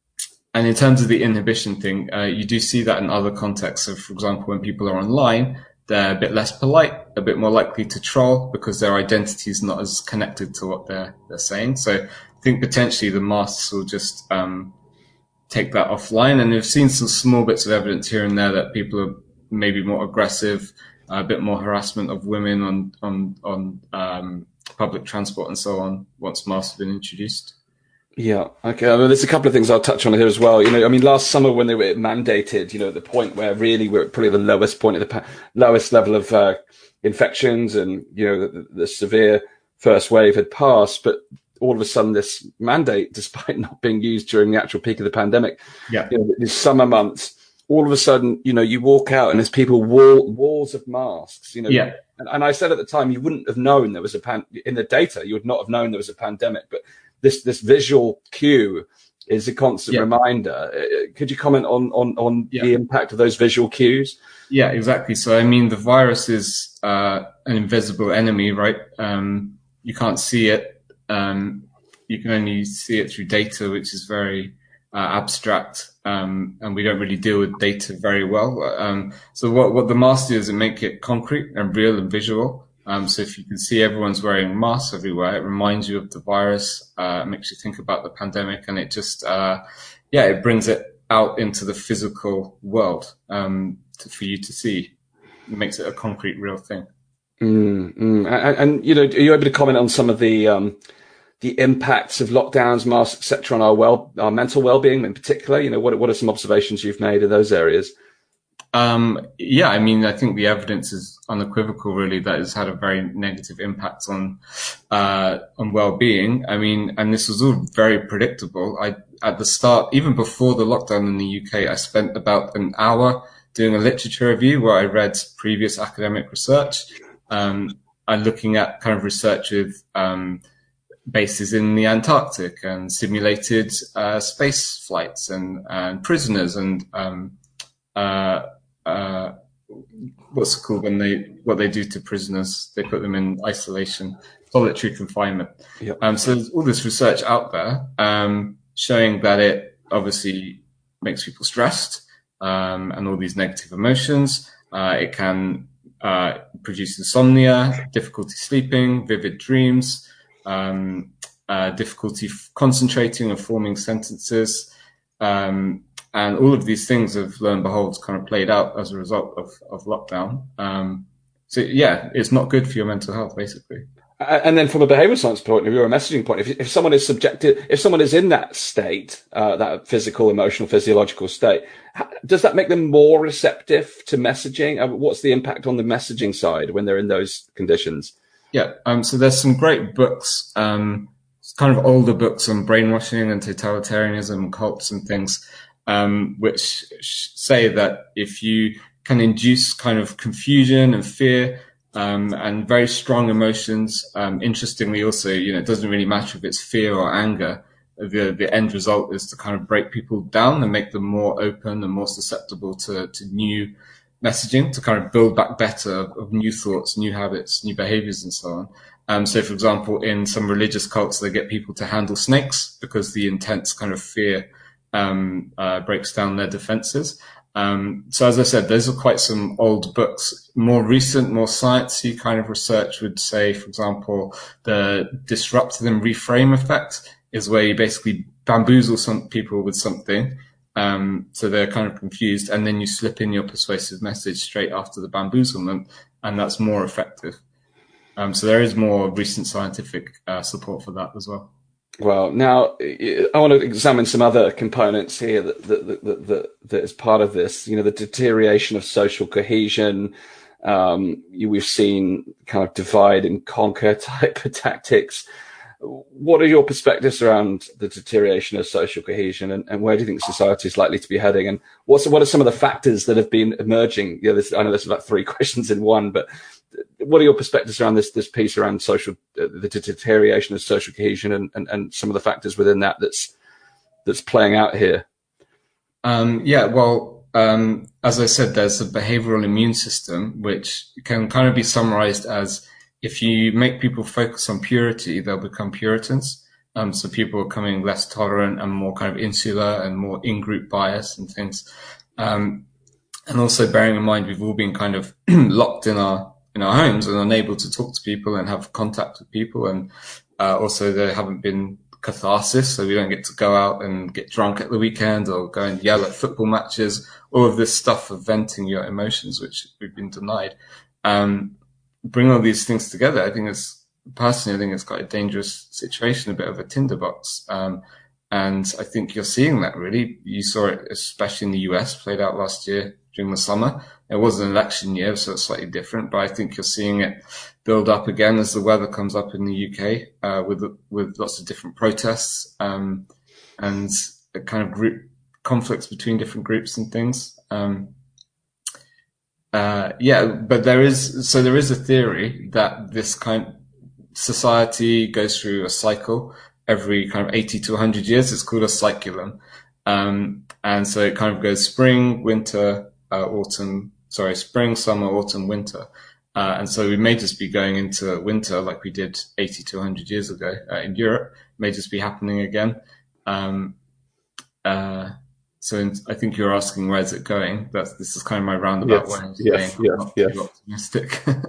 and in terms of the inhibition thing, uh, you do see that in other contexts. So for example, when people are online, they're a bit less polite, a bit more likely to troll because their identity is not as connected to what they're, they're saying. So I think potentially the masks will just, um, take that offline. And we've seen some small bits of evidence here and there that people are maybe more aggressive, a bit more harassment of women on, on, on, um, public transport and so on once masks have been introduced. Yeah. Okay. I mean, there's a couple of things I'll touch on here as well. You know, I mean, last summer when they were mandated, you know, at the point where really we're at probably the lowest point of the pa- lowest level of uh, infections, and you know, the, the severe first wave had passed, but all of a sudden this mandate, despite not being used during the actual peak of the pandemic, yeah, you know, these summer months, all of a sudden, you know, you walk out and there's people wall, walls of masks, you know. Yeah. And, and I said at the time, you wouldn't have known there was a pan in the data. You would not have known there was a pandemic, but this, this visual cue is a constant yeah. reminder. Uh, could you comment on, on, on yeah. the impact of those visual cues? Yeah, exactly. So, I mean, the virus is, uh, an invisible enemy, right? Um, you can't see it. Um, you can only see it through data, which is very, uh, abstract. Um, and we don't really deal with data very well. Um, so what, what the masks do is it make it concrete and real and visual. Um, so if you can see everyone's wearing masks everywhere, it reminds you of the virus, uh, makes you think about the pandemic, and it just, uh, yeah, it brings it out into the physical world um, to, for you to see. It makes it a concrete, real thing. Mm, mm. And, and, you know, are you able to comment on some of the um, the impacts of lockdowns, masks, et cetera, on our well, our mental well-being in particular? You know, what what are some observations you've made in those areas? Um, yeah, I mean, I think the evidence is unequivocal, really, that it's had a very negative impact on uh, on well-being. I mean, and this was all very predictable. I at the start, even before the lockdown in the U K, I spent about an hour doing a literature review where I read previous academic research. Um, I'm looking at kind of research with um, bases in the Antarctic and simulated uh, space flights and, and prisoners and um, uh, uh, what's it called when they what they do to prisoners? They put them in isolation, solitary confinement. Yep. Um, so there's all this research out there um, showing that it obviously makes people stressed um, and all these negative emotions. Uh, it can uh, produce insomnia, difficulty sleeping, vivid dreams, um, uh, difficulty f- concentrating and forming sentences. Um, and all of these things have, lo and behold, kind of played out as a result of, of lockdown. Um, so, yeah, it's not good for your mental health, basically. And then from a behavioral science point of view, or a messaging point, if, if someone is subjected, if someone is in that state, uh, that physical, emotional, physiological state, does that make them more receptive to messaging? Uh, what's the impact on the messaging side when they're in those conditions? Yeah, um, so there's some great books, um, kind of older books on brainwashing and totalitarianism, cults and things, um, which say that if you can induce kind of confusion and fear, Um, and very strong emotions. Um, interestingly, also, you know, it doesn't really matter if it's fear or anger. The the end result is to kind of break people down and make them more open and more susceptible to, to new messaging, to kind of build back better of new thoughts, new habits, new behaviors, and so on. Um, so, for example, in some religious cults, they get people to handle snakes because the intense kind of fear um, uh, breaks down their defenses. Um, so as I said, those are quite some old books. More recent, more sciencey kind of research would say, for example, the disruptive and reframe effect is where you basically bamboozle some people with something. Um, so they're kind of confused, and then you slip in your persuasive message straight after the bamboozlement, and that's more effective. Um, so there is more recent scientific uh, support for that as well. Well, now I want to examine some other components here that that, that, that, that is part of this. You know, the deterioration of social cohesion. Um, you, we've seen kind of divide and conquer type of tactics. What are your perspectives around the deterioration of social cohesion, and, and where do you think society is likely to be heading? And what's what are some of the factors that have been emerging? You know, this, I know there's about three questions in one, but what are your perspectives around this this piece around social uh, the deterioration of social cohesion and, and and some of the factors within that that's that's playing out here? Um, yeah, well, um, as I said, there's a behavioral immune system which can kind of be summarized as if you make people focus on purity, they'll become Puritans. Um, so people are becoming less tolerant and more kind of insular and more in-group bias and things. Um, and also bearing in mind we've all been kind of locked in our in our homes and unable to talk to people and have contact with people. And uh, also there haven't been catharsis, so we don't get to go out and get drunk at the weekend or go and yell at football matches, all of this stuff of venting your emotions, which we've been denied. Um, bring all these things together, I think it's, personally, I think it's quite a dangerous situation, a bit of a tinderbox. Um, and I think you're seeing that really. You saw it, especially in the U S, played out last year during the summer. It was an election year, so it's slightly different, but I think you're seeing it build up again as the weather comes up in the U K, uh, with, with lots of different protests, um, and kind of group conflicts between different groups and things. Um, uh, yeah, but there is, so there is a theory that this kind of society goes through a cycle every kind of eighty to one hundred years. It's called a cyclium. Um, and so it kind of goes spring, winter, uh, autumn, sorry, spring, summer, autumn, winter. Uh, and so we may just be going into winter like we did eighty to one hundred years ago uh, in Europe. It may just be happening again. Um, uh, so in, I think you're asking where's it going. That's, this is kind of my roundabout yes, way of yes, saying yes, I'm not yes. too optimistic.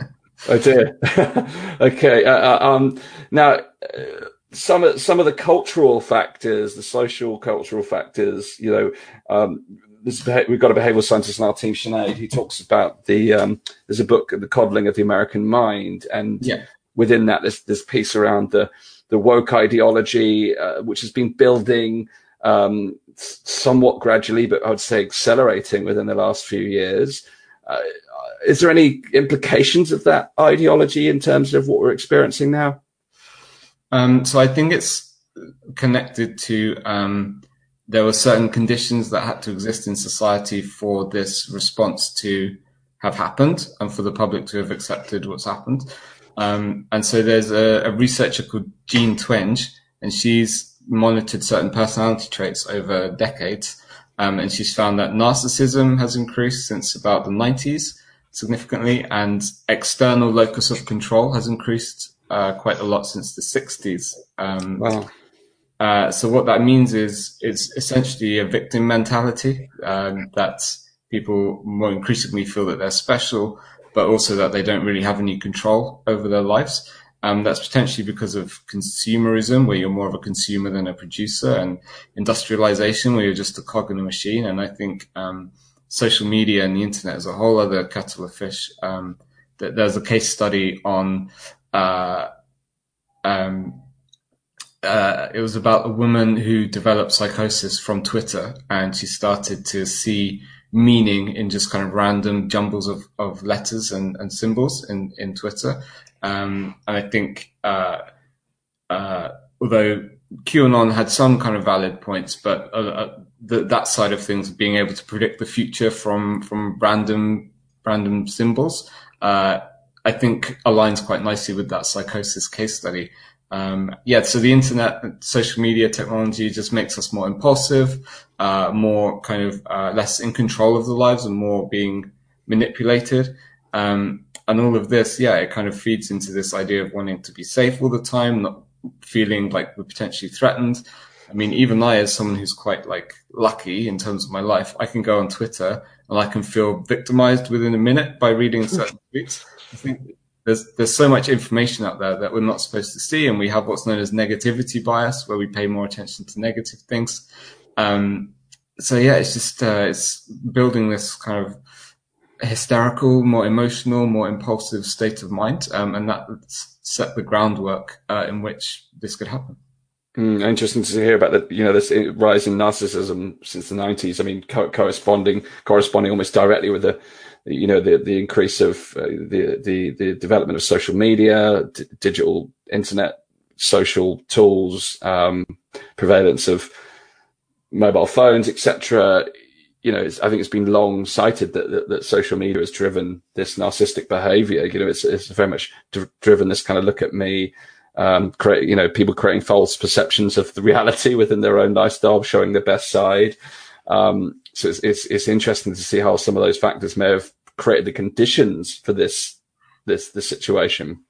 Oh dear. Okay. Uh, um, now, uh, some of some of the cultural factors, the social cultural factors, you know, um, this, we've got a behavioral scientist in our team, Sinead, who talks about the. Um, there's a book, The Coddling of the American Mind, and Yeah. within that, there's this piece around the the woke ideology, uh, which has been building um, somewhat gradually, but I would say accelerating within the last few years. Uh, is there any implications of that ideology in terms of what we're experiencing now? Um, so I think it's connected to um, there were certain conditions that had to exist in society for this response to have happened and for the public to have accepted what's happened. Um, and so there's a, a researcher called Jean Twenge, and she's monitored certain personality traits over decades. Um, and she's found that narcissism has increased since about the nineties significantly, and external locus of control has increased uh, quite a lot since the sixties. Um, wow. Uh, so what that means is it's essentially a victim mentality, um, that people more increasingly feel that they're special, but also that they don't really have any control over their lives. Um, that's potentially because of consumerism, where you're more of a consumer than a producer, and industrialization, where you're just a cog in a machine. And I think um, social media and the internet is a whole other kettle of fish. Um, th- there's a case study on uh, um, uh, it was about a woman who developed psychosis from Twitter, and she started to see meaning in just kind of random jumbles of, of letters and, and symbols in, in Twitter. Um, and I think, uh, uh, although QAnon had some kind of valid points, but uh, uh, the, that side of things, being able to predict the future from, from random, random symbols, uh, I think aligns quite nicely with that psychosis case study. Um, yeah, so the internet, social media technology just makes us more impulsive, uh, more kind of, uh, less in control of the lives and more being manipulated. Um, and all of this, yeah, it kind of feeds into this idea of wanting to be safe all the time, not feeling like we're potentially threatened. I mean, even I, as someone who's quite like lucky in terms of my life, I can go on Twitter and I can feel victimized within a minute by reading certain tweets. I think There's there's so much information out there that we're not supposed to see, and we have what's known as negativity bias, where we pay more attention to negative things. Um, so yeah, it's just uh, it's building this kind of hysterical, more emotional, more impulsive state of mind, um, and that set the groundwork uh, in which this could happen. Mm, interesting to hear about the you know this rise in narcissism since the nineties. I mean, co- corresponding corresponding almost directly with the. You know, the, the increase of uh, the, the, the development of social media, d- digital internet, social tools, um, prevalence of mobile phones, et cetera. You know, it's, I think it's been long cited that, that, that social media has driven this narcissistic behavior. You know, it's, it's very much d- driven this kind of look at me, um, create, you know, people creating false perceptions of the reality within their own lifestyle, showing their best side. Um, so it's, it's, it's interesting to see how some of those factors may have created the conditions for this, this, this situation.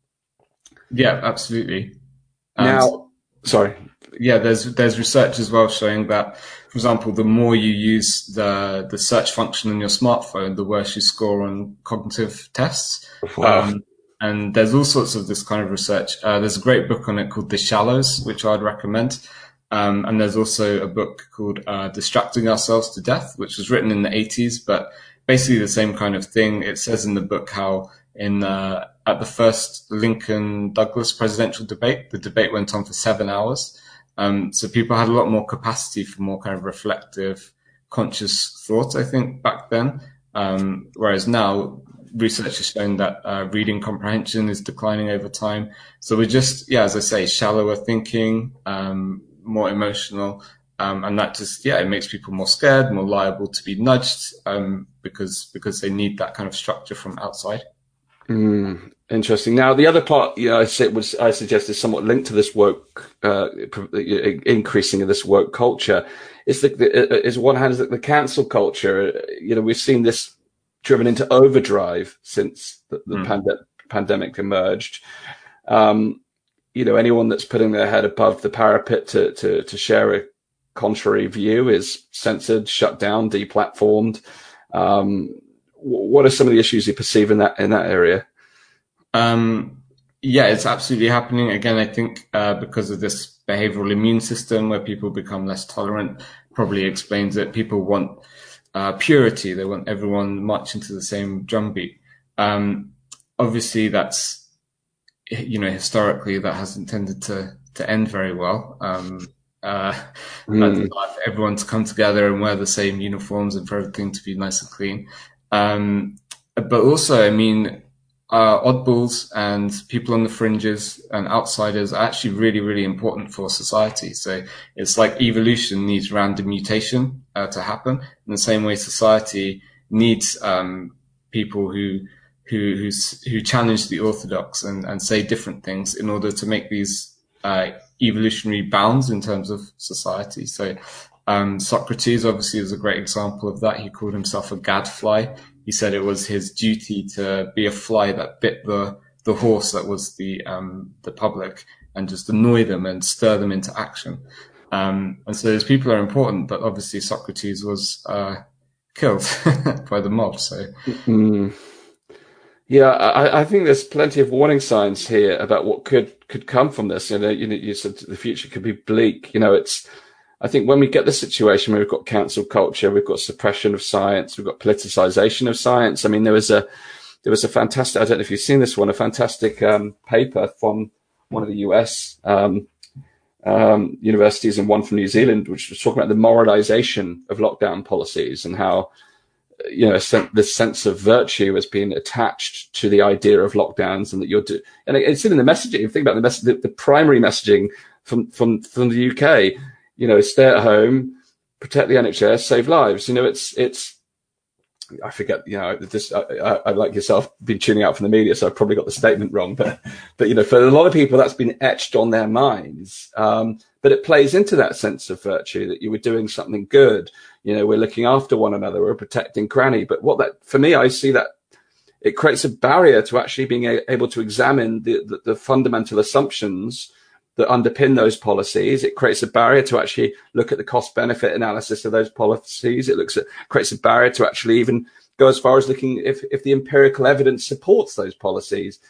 Yeah, absolutely. Now, um, sorry. Yeah, there's, there's research as well showing that, for example, the more you use the, the search function on your smartphone, the worse you score on cognitive tests. Wow. Um, and there's all sorts of this kind of research. Uh, there's a great book on it called The Shallows, which I'd recommend. Um, and there's also a book called uh, Distracting Ourselves to Death, which was written in the eighties, but basically the same kind of thing. It says in the book how in uh, at the first Lincoln-Douglas presidential debate, the debate went on for seven hours. Um, so people had a lot more capacity for more kind of reflective, conscious thought, I think, back then. Um, whereas now, research has shown that uh, reading comprehension is declining over time. So we're just, yeah, as I say, shallower thinking, um, more emotional, um, and that just, yeah, it makes people more scared, more liable to be nudged, um, because, because they need that kind of structure from outside. Mm, interesting. Now, the other part, you know, I said was, I suggest is somewhat linked to this woke, uh, increasing of this woke culture. Is the, the is one hand is that the cancel culture. You know, we've seen this driven into overdrive since the, the mm. pande- pandemic emerged. Um, You know, anyone that's putting their head above the parapet to, to, to share a contrary view is censored, shut down, deplatformed. Um, what are some of the issues you perceive in that in that area? Um, yeah, it's absolutely happening. Again, I think uh, because of this behavioral immune system where people become less tolerant, probably explains it. People want uh, purity. They want everyone marching to the same drumbeat. Um, obviously, that's, you know, historically that hasn't tended to, to end very well. Um, uh, mm. For everyone to come together and wear the same uniforms and for everything to be nice and clean. Um, but also, I mean, uh, oddballs and people on the fringes and outsiders are actually really, really important for society. So it's like evolution needs random mutation uh, to happen. In the same way, society needs um, people who who who who challenge the orthodox and, and say different things in order to make these uh, evolutionary bounds in terms of society. So um, Socrates obviously is a great example of that. He called himself a gadfly. He said it was his duty to be a fly that bit the the horse that was the um, the public and just annoy them and stir them into action. Um, and so those people are important, but obviously Socrates was uh, killed by the mob. So. Mm-hmm. Yeah, I, I think there's plenty of warning signs here about what could, could come from this. You know, you know, you said the future could be bleak. You know, it's, I think when we get the situation where we've got cancel culture, we've got suppression of science, we've got politicization of science. I mean, there was a, there was a fantastic, I don't know if you've seen this one, a fantastic um, paper from one of the U S um, um, universities and one from New Zealand, which was talking about the moralization of lockdown policies and how, you know, this sense of virtue has been attached to the idea of lockdowns, and that you're, do- and it's in the messaging. Think about the message, the, the primary messaging from, from, from the U K, you know, stay at home, protect the N H S, save lives. You know, it's, it's, I forget, you know, this, I, I, I like yourself been tuning out from the media, so I've probably got the statement wrong, but, but, you know, for a lot of people, that's been etched on their minds. Um, but it plays into that sense of virtue that you were doing something good. You know, we're looking after one another, we're protecting granny. But what that, for me, I see that it creates a barrier to actually being a, able to examine the, the, the fundamental assumptions that underpin those policies. It creates a barrier to actually look at the cost benefit analysis of those policies. It looks at, creates a barrier to actually even go as far as looking if, if the empirical evidence supports those policies,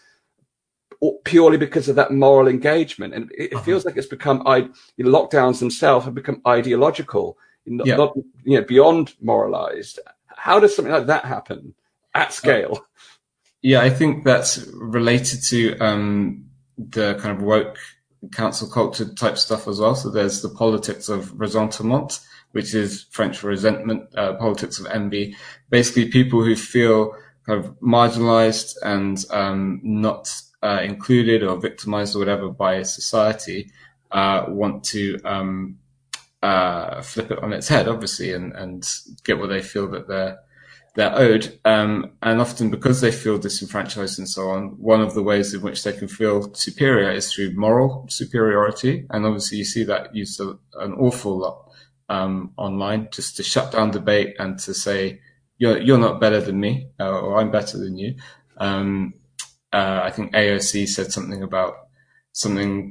or purely because of that moral engagement. And it, it feels like it's become, I, you know, lockdowns themselves have become ideological. Not, yeah. not, you know, beyond moralized. How does something like that happen at scale? Yeah, I think that's related to um, the kind of woke cancel culture type stuff as well. So there's the politics of ressentiment, which is French for resentment, uh, politics of envy. Basically, people who feel kind of marginalized and um, not uh, included or victimized or whatever by society uh, want to um, uh, flip it on its head, obviously, and, and get what they feel that they're, they're owed. Um, and often because they feel disenfranchised and so on, one of the ways in which they can feel superior is through moral superiority. And obviously you see that used a, an awful lot, um, online, just to shut down debate and to say, you're, you're not better than me, uh, or I'm better than you. Um, uh, I think A O C said something about something,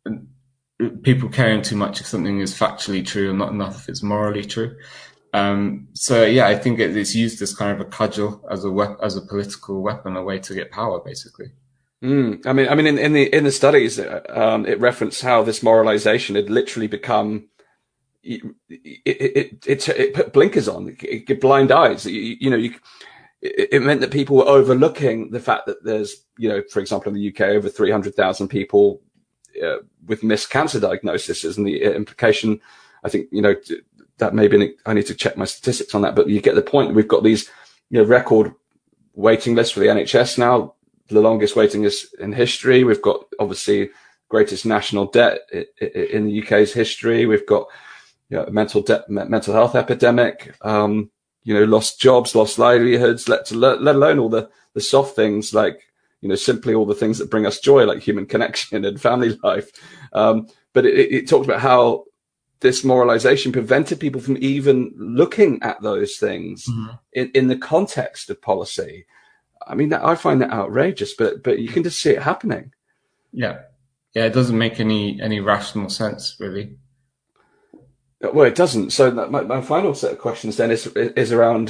people caring too much if something is factually true and not enough if it's morally true. Um, so yeah, I think it, it's used as kind of a cudgel, as a we- as a political weapon, a way to get power, basically. Mm. I mean, I mean, in, in the in the studies, um, it referenced how this moralization had literally become. It it it, it put blinkers on, it, it blind eyes. You, you know, you, it, it meant that people were overlooking the fact that there's, you know, for example, in the U K, over three hundred thousand people uh, with missed cancer diagnoses, and the implication, I think, you know. That maybe an, I need to check my statistics on that, but you get the point. We've got these, you know, record waiting lists for the N H S now, the longest waiting list in history. We've got obviously greatest national debt in the U K's history. We've got, you know, mental debt, mental health epidemic, um, you know, lost jobs, lost livelihoods, let, to, let, let alone all the, the soft things like, you know, simply all the things that bring us joy, like human connection and family life. Um, but it, it talked about how this moralization prevented people from even looking at those things mm-hmm. in, in the context of policy. I mean, that, I find that outrageous, but but you can just see it happening. Yeah, yeah, it doesn't make any any rational sense, really. Well, it doesn't. So my, my final set of questions then is is around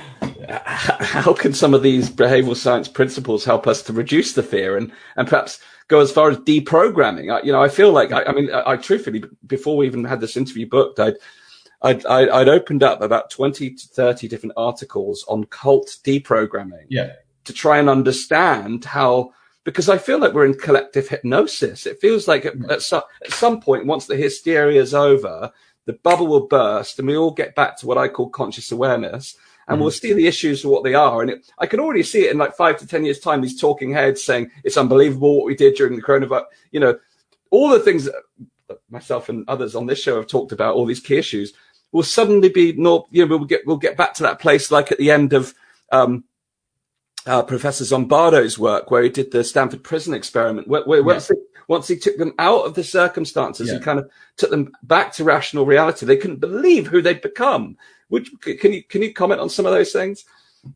how can some of these behavioral science principles help us to reduce the fear and and perhaps go as far as deprogramming. I, you know, I feel like I, I mean, I, I truthfully, before we even had this interview booked, I'd I'd, I'd opened up about twenty to thirty different articles on cult deprogramming. Yeah. To try and understand how, because I feel like we're in collective hypnosis. It feels like at, at, some, at some point, once the hysteria is over, the bubble will burst and we all get back to what I call conscious awareness, and mm-hmm. we'll see the issues for what they are. And it, I can already see it in like five to ten years time, these talking heads saying it's unbelievable what we did during the coronavirus. You know, all the things that myself and others on this show have talked about, all these key issues, will suddenly be not, you know, we'll get, we'll get back to that place like at the end of, um, Uh, Professor Zombardo's work, where he did the Stanford prison experiment, where, where yeah. once, he, once he took them out of the circumstances yeah. and kind of took them back to rational reality, they couldn't believe who they'd become. Would can you can you comment on some of those things?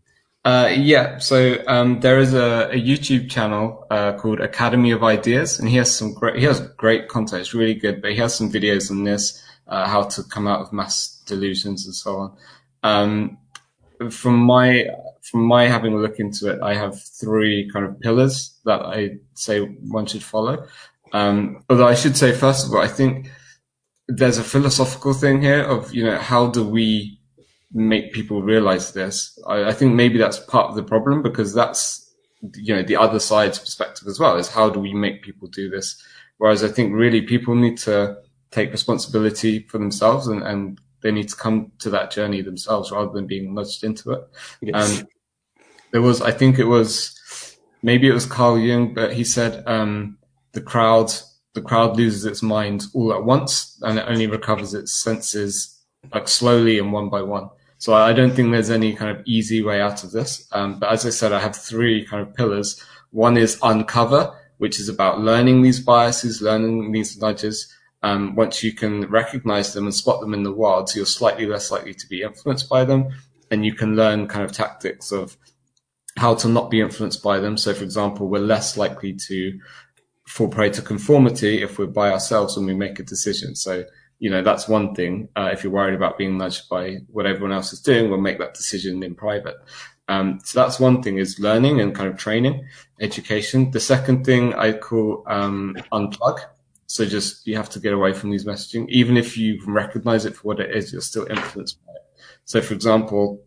Uh, yeah, so um, there is a, a YouTube channel uh, called Academy of Ideas, and he has some great he has great content. It's really good, but he has some videos on this, uh, how to come out of mass delusions and so on. Um, from my From my having a look into it, I have three kind of pillars that I say one should follow. Um, although I should say, first of all, I think there's a philosophical thing here of, you know, how do we make people realize this? I, I think maybe that's part of the problem, because that's, you know, the other side's perspective as well, is how do we make people do this? Whereas I think really people need to take responsibility for themselves, and, and they need to come to that journey themselves rather than being nudged into it. Yes. Um, There was, I think it was, maybe it was Carl Jung, but he said um, the crowd, the crowd loses its mind all at once, and it only recovers its senses like slowly and one by one. So I don't think there's any kind of easy way out of this. Um, but as I said, I have three kind of pillars. One is uncover, which is about learning these biases, learning these nudges. Um, once you can recognize them and spot them in the wild, so you're slightly less likely to be influenced by them, and you can learn kind of tactics of how to not be influenced by them. So, for example, we're less likely to fall prey to conformity if we're by ourselves when we make a decision. So, you know, that's one thing. Uh, if you're worried about being nudged by what everyone else is doing, we'll make that decision in private. Um, so that's one thing, is learning and kind of training, education. The second thing I call um, unplug. So just, you have to get away from these messaging. Even if you recognize it for what it is, you're still influenced by it. So, for example,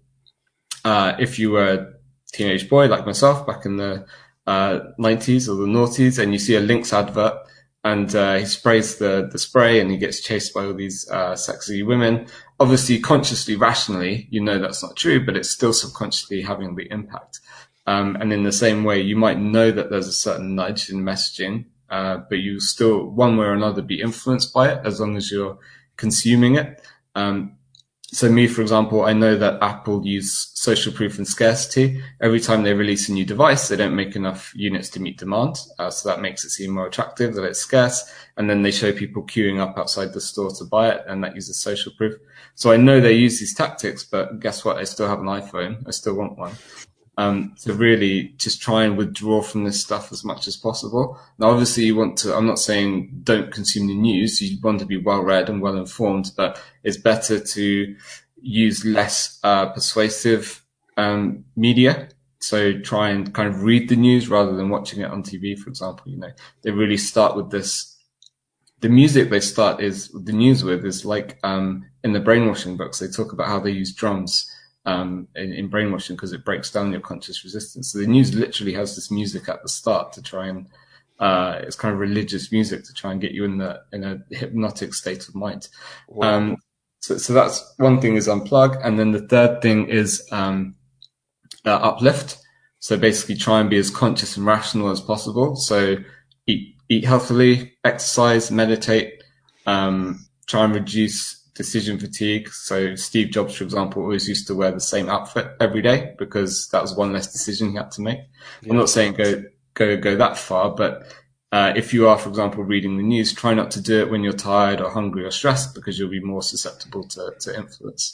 uh, if you were teenage boy like myself back in the uh, nineties or the noughties, and you see a Lynx advert, and uh, he sprays the, the spray and he gets chased by all these uh, sexy women. Obviously, consciously, rationally, you know that's not true, but it's still subconsciously having the impact. Um, and in the same way, you might know that there's a certain nudge in messaging, uh, but you still, one way or another, be influenced by it as long as you're consuming it. Um, So me, for example, I know that Apple use social proof and scarcity. Every time they release a new device, they don't make enough units to meet demand. Uh, so that makes it seem more attractive that it's scarce. And then they show people queuing up outside the store to buy it, and that uses social proof. So I know they use these tactics, but guess what? I still have an iPhone. I still want one. Um, to really just try and withdraw from this stuff as much as possible. Now, obviously you want to, I'm not saying don't consume the news. You want to be well read and well informed, but it's better to use less, uh, persuasive, um, media. So try and kind of read the news rather than watching it on T V, for example. You know, they really start with this. The music they start is the news with is like, um, in the brainwashing books, they talk about how they use drums. Um, in, in brainwashing, because it breaks down your conscious resistance. So the news literally has this music at the start to try and, uh, it's kind of religious music to try and get you in the, in a hypnotic state of mind. Wow. Um, so, so that's one thing, is unplug. And then the third thing is, um, uh, uplift. So basically try and be as conscious and rational as possible. So eat, eat healthily, exercise, meditate, um, try and reduce decision fatigue. So Steve Jobs, for example, always used to wear the same outfit every day because that was one less decision he had to make. Yeah. I'm not saying go, go, go that far, but, uh, if you are, for example, reading the news, try not to do it when you're tired or hungry or stressed, because you'll be more susceptible to, to influence.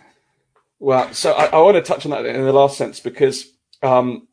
Well, so I, I want to touch on that in the last sense, because, um,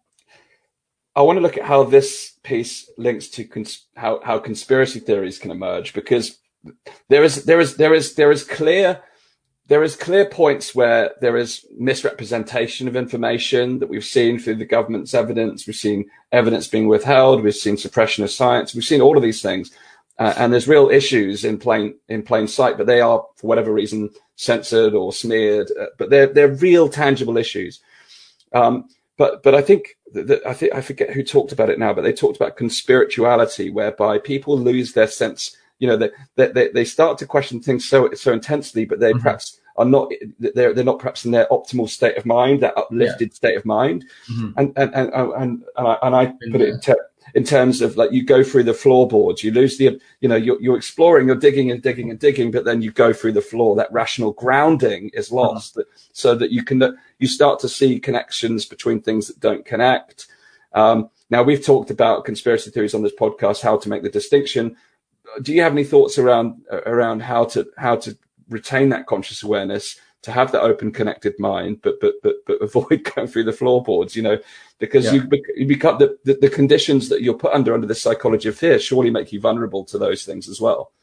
I want to look at how this piece links to cons- how, how conspiracy theories can emerge, because there is there is there is there is clear there is clear points where there is misrepresentation of information that we've seen through the government's evidence. We've seen evidence being withheld. We've seen suppression of science. We've seen all of these things, uh, and there's real issues in plain in plain sight. But they are, for whatever reason, censored or smeared. Uh, but they're they're real, tangible issues. Um, but but I think that I think I forget who talked about it now. But they talked about conspirituality, whereby people lose their sense. You know, they, they they start to question things so so intensely, but they mm-hmm. perhaps are not. They're they're not perhaps in their optimal state of mind, that uplifted yeah. state of mind. Mm-hmm. And, and and and and I, and I put it in, ter- in terms of like you go through the floorboards, you lose the. You know, you're you're exploring, you're digging and digging and digging, but then you go through the floor. That rational grounding is lost, mm-hmm. so that you can you start to see connections between things that don't connect. Um, now we've talked about conspiracy theories on this podcast, how to make the distinction. Do you have any thoughts around around how to how to retain that conscious awareness, to have that open, connected mind, but but but but avoid going through the floorboards? You know, because yeah. you, you become the, the the conditions that you're put under under the psychology of fear surely make you vulnerable to those things as well.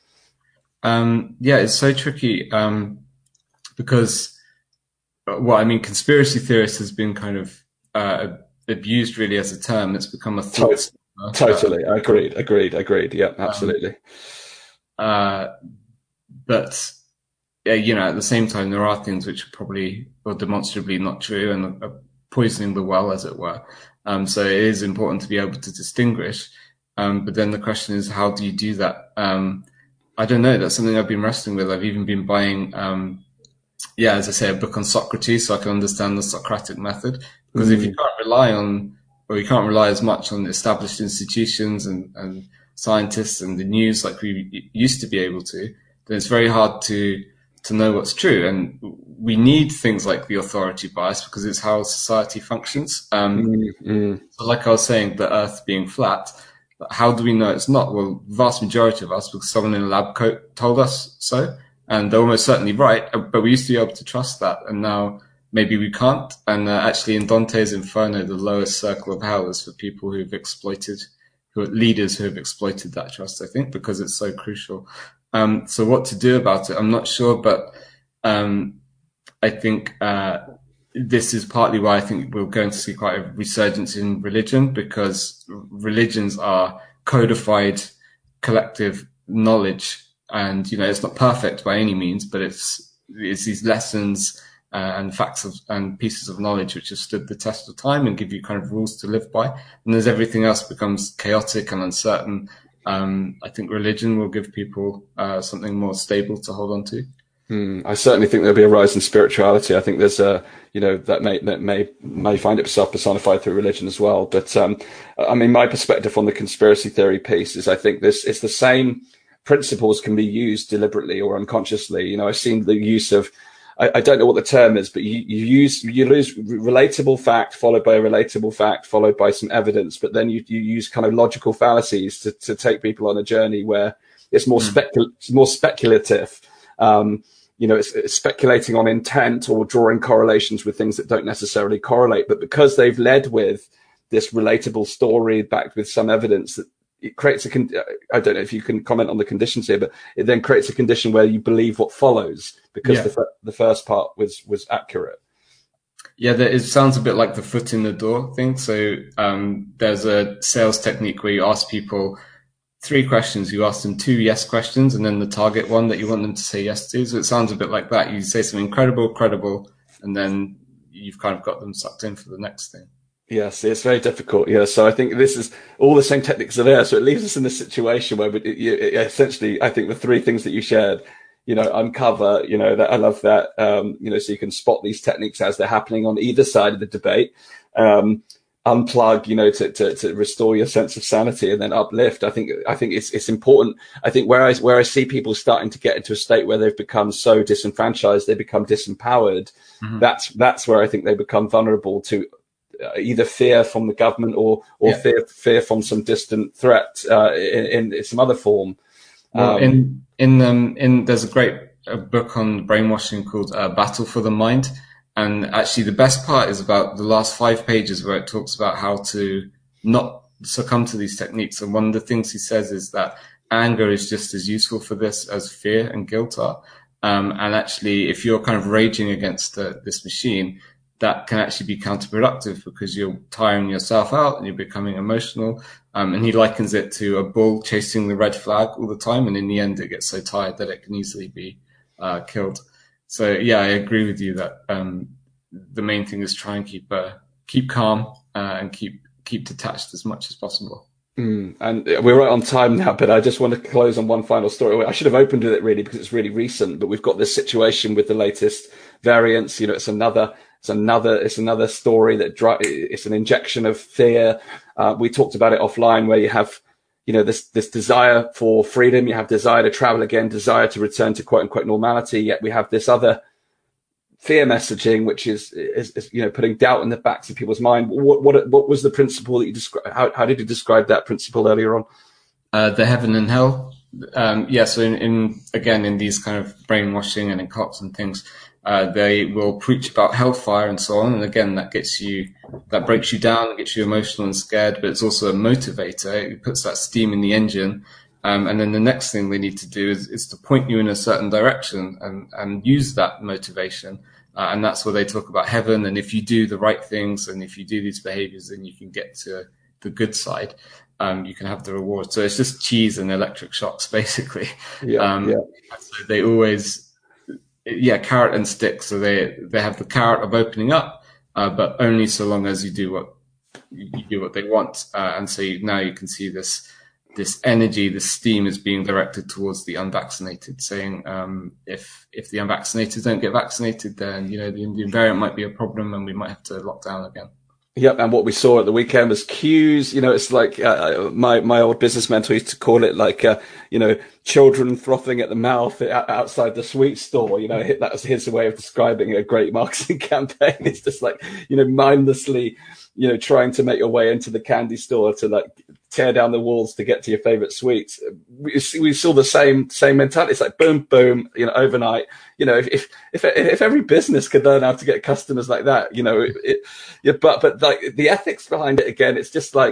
Um, yeah, it's so tricky um, because, well, I mean, conspiracy theorist has been kind of uh, abused really as a term. It's become a thought. Totally, uh, agreed, agreed, agreed. Yeah, absolutely. Um, uh, but yeah, you know, at the same time, there are things which are probably or demonstrably not true and are poisoning the well, as it were. Um, so it is important to be able to distinguish. Um, but then the question is, how do you do that? Um, I don't know. That's something I've been wrestling with. I've even been buying, um, yeah, as I say, a book on Socrates, so I can understand the Socratic method. Because mm. if you can't rely on or you can't rely as much on established institutions and, and scientists and the news like we used to be able to, then it's very hard to to know what's true. And we need things like the authority bias because it's how society functions. Um, mm-hmm. So like I was saying, the Earth being flat, how do we know it's not? Well, the vast majority of us, because someone in a lab coat told us so, and they're almost certainly right, but we used to be able to trust that, and now maybe we can't. And uh, actually in Dante's Inferno, the lowest circle of hell is for people who've exploited, who are leaders who have exploited that trust, I think, because it's so crucial. Um, so what to do about it, I'm not sure, but um, I think uh, this is partly why I think we're going to see quite a resurgence in religion, because religions are codified collective knowledge. And, you know, it's not perfect by any means, but it's, it's these lessons Uh, and facts of, and pieces of knowledge which have stood the test of time and give you kind of rules to live by. And as everything else becomes chaotic and uncertain, um, I think religion will give people uh, something more stable to hold on to. Hmm. I certainly think there'll be a rise in spirituality. I think there's a, you know, that may that may may find itself personified through religion as well. But um, I mean, my perspective on the conspiracy theory piece is I think this it's the same principles can be used deliberately or unconsciously. You know, I've seen the use of I don't know what the term is, but you, you use, you lose relatable fact followed by a relatable fact followed by some evidence, but then you, you use kind of logical fallacies to, to take people on a journey where it's more mm. specul- it's more speculative. Um, you know, it's, it's speculating on intent or drawing correlations with things that don't necessarily correlate, but because they've led with this relatable story backed with some evidence, that it creates a, con- I don't know if you can comment on the conditions here, but it then creates a condition where you believe what follows because yeah. the, f- the first part was, was accurate. Yeah, there, it sounds a bit like the foot in the door thing. So um, there's a sales technique where you ask people three questions. You ask them two yes questions and then the target one that you want them to say yes to. So it sounds a bit like that. You say something incredible, credible, and then you've kind of got them sucked in for the next thing. Yes, it's very difficult. Yeah, so I think this is all the same techniques are there. So it leaves us in this situation where we, you, essentially, I think the three things that you shared, you know, uncover, you know, that I love that, um, you know, so you can spot these techniques as they're happening on either side of the debate, um, unplug, you know, to, to, to restore your sense of sanity and then uplift. I think, I think it's, it's important. I think where I, where I see people starting to get into a state where they've become so disenfranchised, they become disempowered. Mm-hmm. That's, that's where I think they become vulnerable to either fear from the government or or yeah. fear fear from some distant threat uh, in, in some other form. Well, um, in in um in there's a great a book on brainwashing called uh, Battle for the Mind, and actually the best part is about the last five pages where it talks about how to not succumb to these techniques. And one of the things he says is that anger is just as useful for this as fear and guilt are. Um, and actually, if you're kind of raging against the, this machine, that can actually be counterproductive because you're tiring yourself out and you're becoming emotional. Um, and he likens it to a bull chasing the red flag all the time. And in the end, it gets so tired that it can easily be uh, killed. So, yeah, I agree with you that um, the main thing is try and keep uh, keep calm uh, and keep keep detached as much as possible. Mm, and we're right on time now, but I just want to close on one final story. I should have opened with it really because it's really recent, but we've got this situation with the latest variants. You know, it's another, it's another, it's another story that dri- it's an injection of fear. Uh, we talked about it offline where you have, you know, this, this desire for freedom. You have desire to travel again, desire to return to quote unquote normality. Yet we have this other fear messaging, which is, is, is, you know, putting doubt in the backs of people's mind. What, what, what was the principle that you described? How, how did you describe that principle earlier on? Uh, the heaven and hell. Um, yeah. So in, in, again, in these kind of brainwashing and in cults and things, uh, they will preach about hellfire and so on. And again, that gets you, that breaks you down, gets you emotional and scared, but it's also a motivator. It puts that steam in the engine. Um, and then the next thing they need to do is, is to point you in a certain direction and, and use that motivation. Uh, and that's where they talk about heaven. And if you do the right things and if you do these behaviors, then you can get to the good side. Um, you can have the reward. So it's just cheese and electric shocks, basically. Yeah, um, yeah. So they always, yeah, carrot and stick. So they, they have the carrot of opening up, uh, but only so long as you do what, you do what they want. Uh, and so you, now you can see this, this energy, this steam is being directed towards the unvaccinated, saying, um, if, if the unvaccinated don't get vaccinated, then, you know, the Indian variant might be a problem and we might have to lock down again. Yep. And what we saw at the weekend was queues. You know, it's like, uh, my, my old business mentor used to call it like, uh, you know, children frothing at the mouth outside the sweet store. You know, that was his way of describing a great marketing campaign. It's just like, you know, mindlessly, you know, trying to make your way into the candy store to like tear down the walls to get to your favorite sweets. We, we saw the same, same mentality. It's like boom, boom, you know, overnight. You know, if, if, if, if every business could learn how to get customers like that, you know, it, it yeah, but, but like the ethics behind it again, it's just like,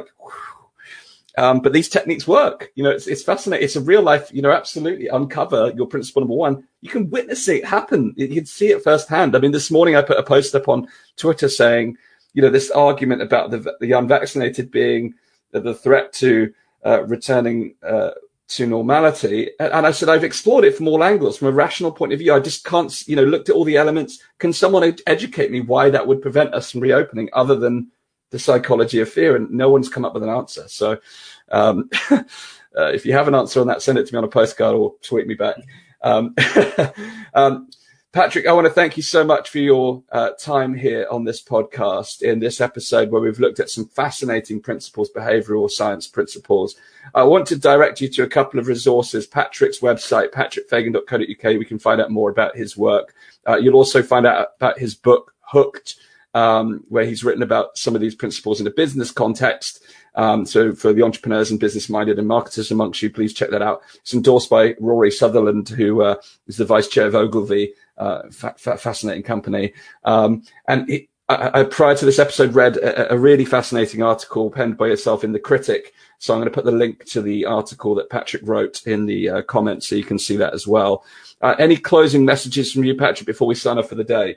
um, but these techniques work. You know, it's, it's fascinating. It's a real life, you know, absolutely uncover your principle number one. You can witness it happen. You can see it firsthand. I mean, this morning I put a post up on Twitter saying, you know, this argument about the, the unvaccinated being the threat to uh, returning uh, to normality. And, and I said, I've explored it from all angles, from a rational point of view. I just can't, you know, looked at all the elements. Can someone ed- educate me why that would prevent us from reopening other than the psychology of fear? And no one's come up with an answer. So um, uh, if you have an answer on that, send it to me on a postcard or tweet me back. Um, um, Patrick, I want to thank you so much for your uh, time here on this podcast in this episode where we've looked at some fascinating principles, behavioral science principles. I want to direct you to a couple of resources. Patrick's website, patrick fagan dot co dot uk. We can find out more about his work. Uh, you'll also find out about his book, Hooked, um, where he's written about some of these principles in a business context. Um, so for the entrepreneurs and business-minded and marketers amongst you, please check that out. It's endorsed by Rory Sutherland, who uh, is the vice chair of Ogilvy. Uh, fa- fa- fascinating company. Um, and it, I, I, prior to this episode, read a, a really fascinating article penned by yourself in The Critic. So I'm going to put the link to the article that Patrick wrote in the uh, comments so you can see that as well. Uh, any closing messages from you, Patrick, before we sign off for the day?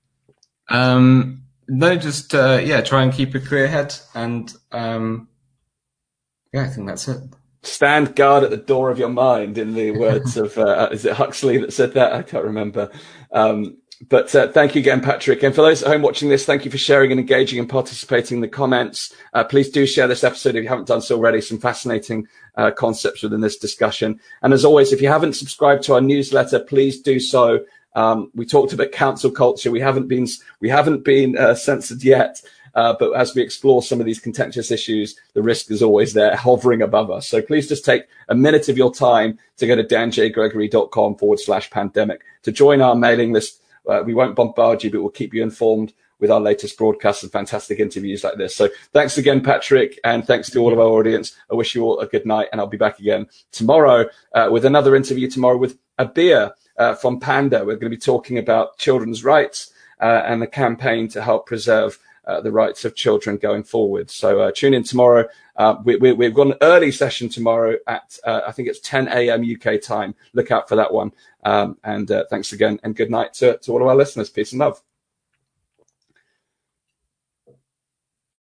Um, no, just, uh, yeah, try and keep a clear head. And, um, yeah, I think that's it. Stand guard at the door of your mind, in the words of, uh, is it Huxley that said that? I can't remember. Um, but uh, thank you again, Patrick. And for those at home watching this, thank you for sharing and engaging and participating in the comments. Uh, please do share this episode if you haven't done so already. Some fascinating uh, concepts within this discussion. And as always, if you haven't subscribed to our newsletter, please do so. Um, we talked about cancel culture. We haven't been, we haven't been uh, censored yet. Uh, but as we explore some of these contentious issues, the risk is always there, hovering above us. So please just take a minute of your time to go to danjgregory.com forward slash pandemic to join our mailing list. Uh, we won't bombard you, but we'll keep you informed with our latest broadcasts and fantastic interviews like this. So thanks again, Patrick, and thanks to all of our audience. I wish you all a good night, and I'll be back again tomorrow uh, with another interview tomorrow with Abir uh, from Panda. We're going to be talking about children's rights uh, and the campaign to help preserve uh, the rights of children going forward. So uh, tune in tomorrow. Uh, we, we, we've got an early session tomorrow at, uh, I think it's ten a.m. U K time. Look out for that one. Um, and uh, thanks again, and good night to, to all of our listeners. Peace and love.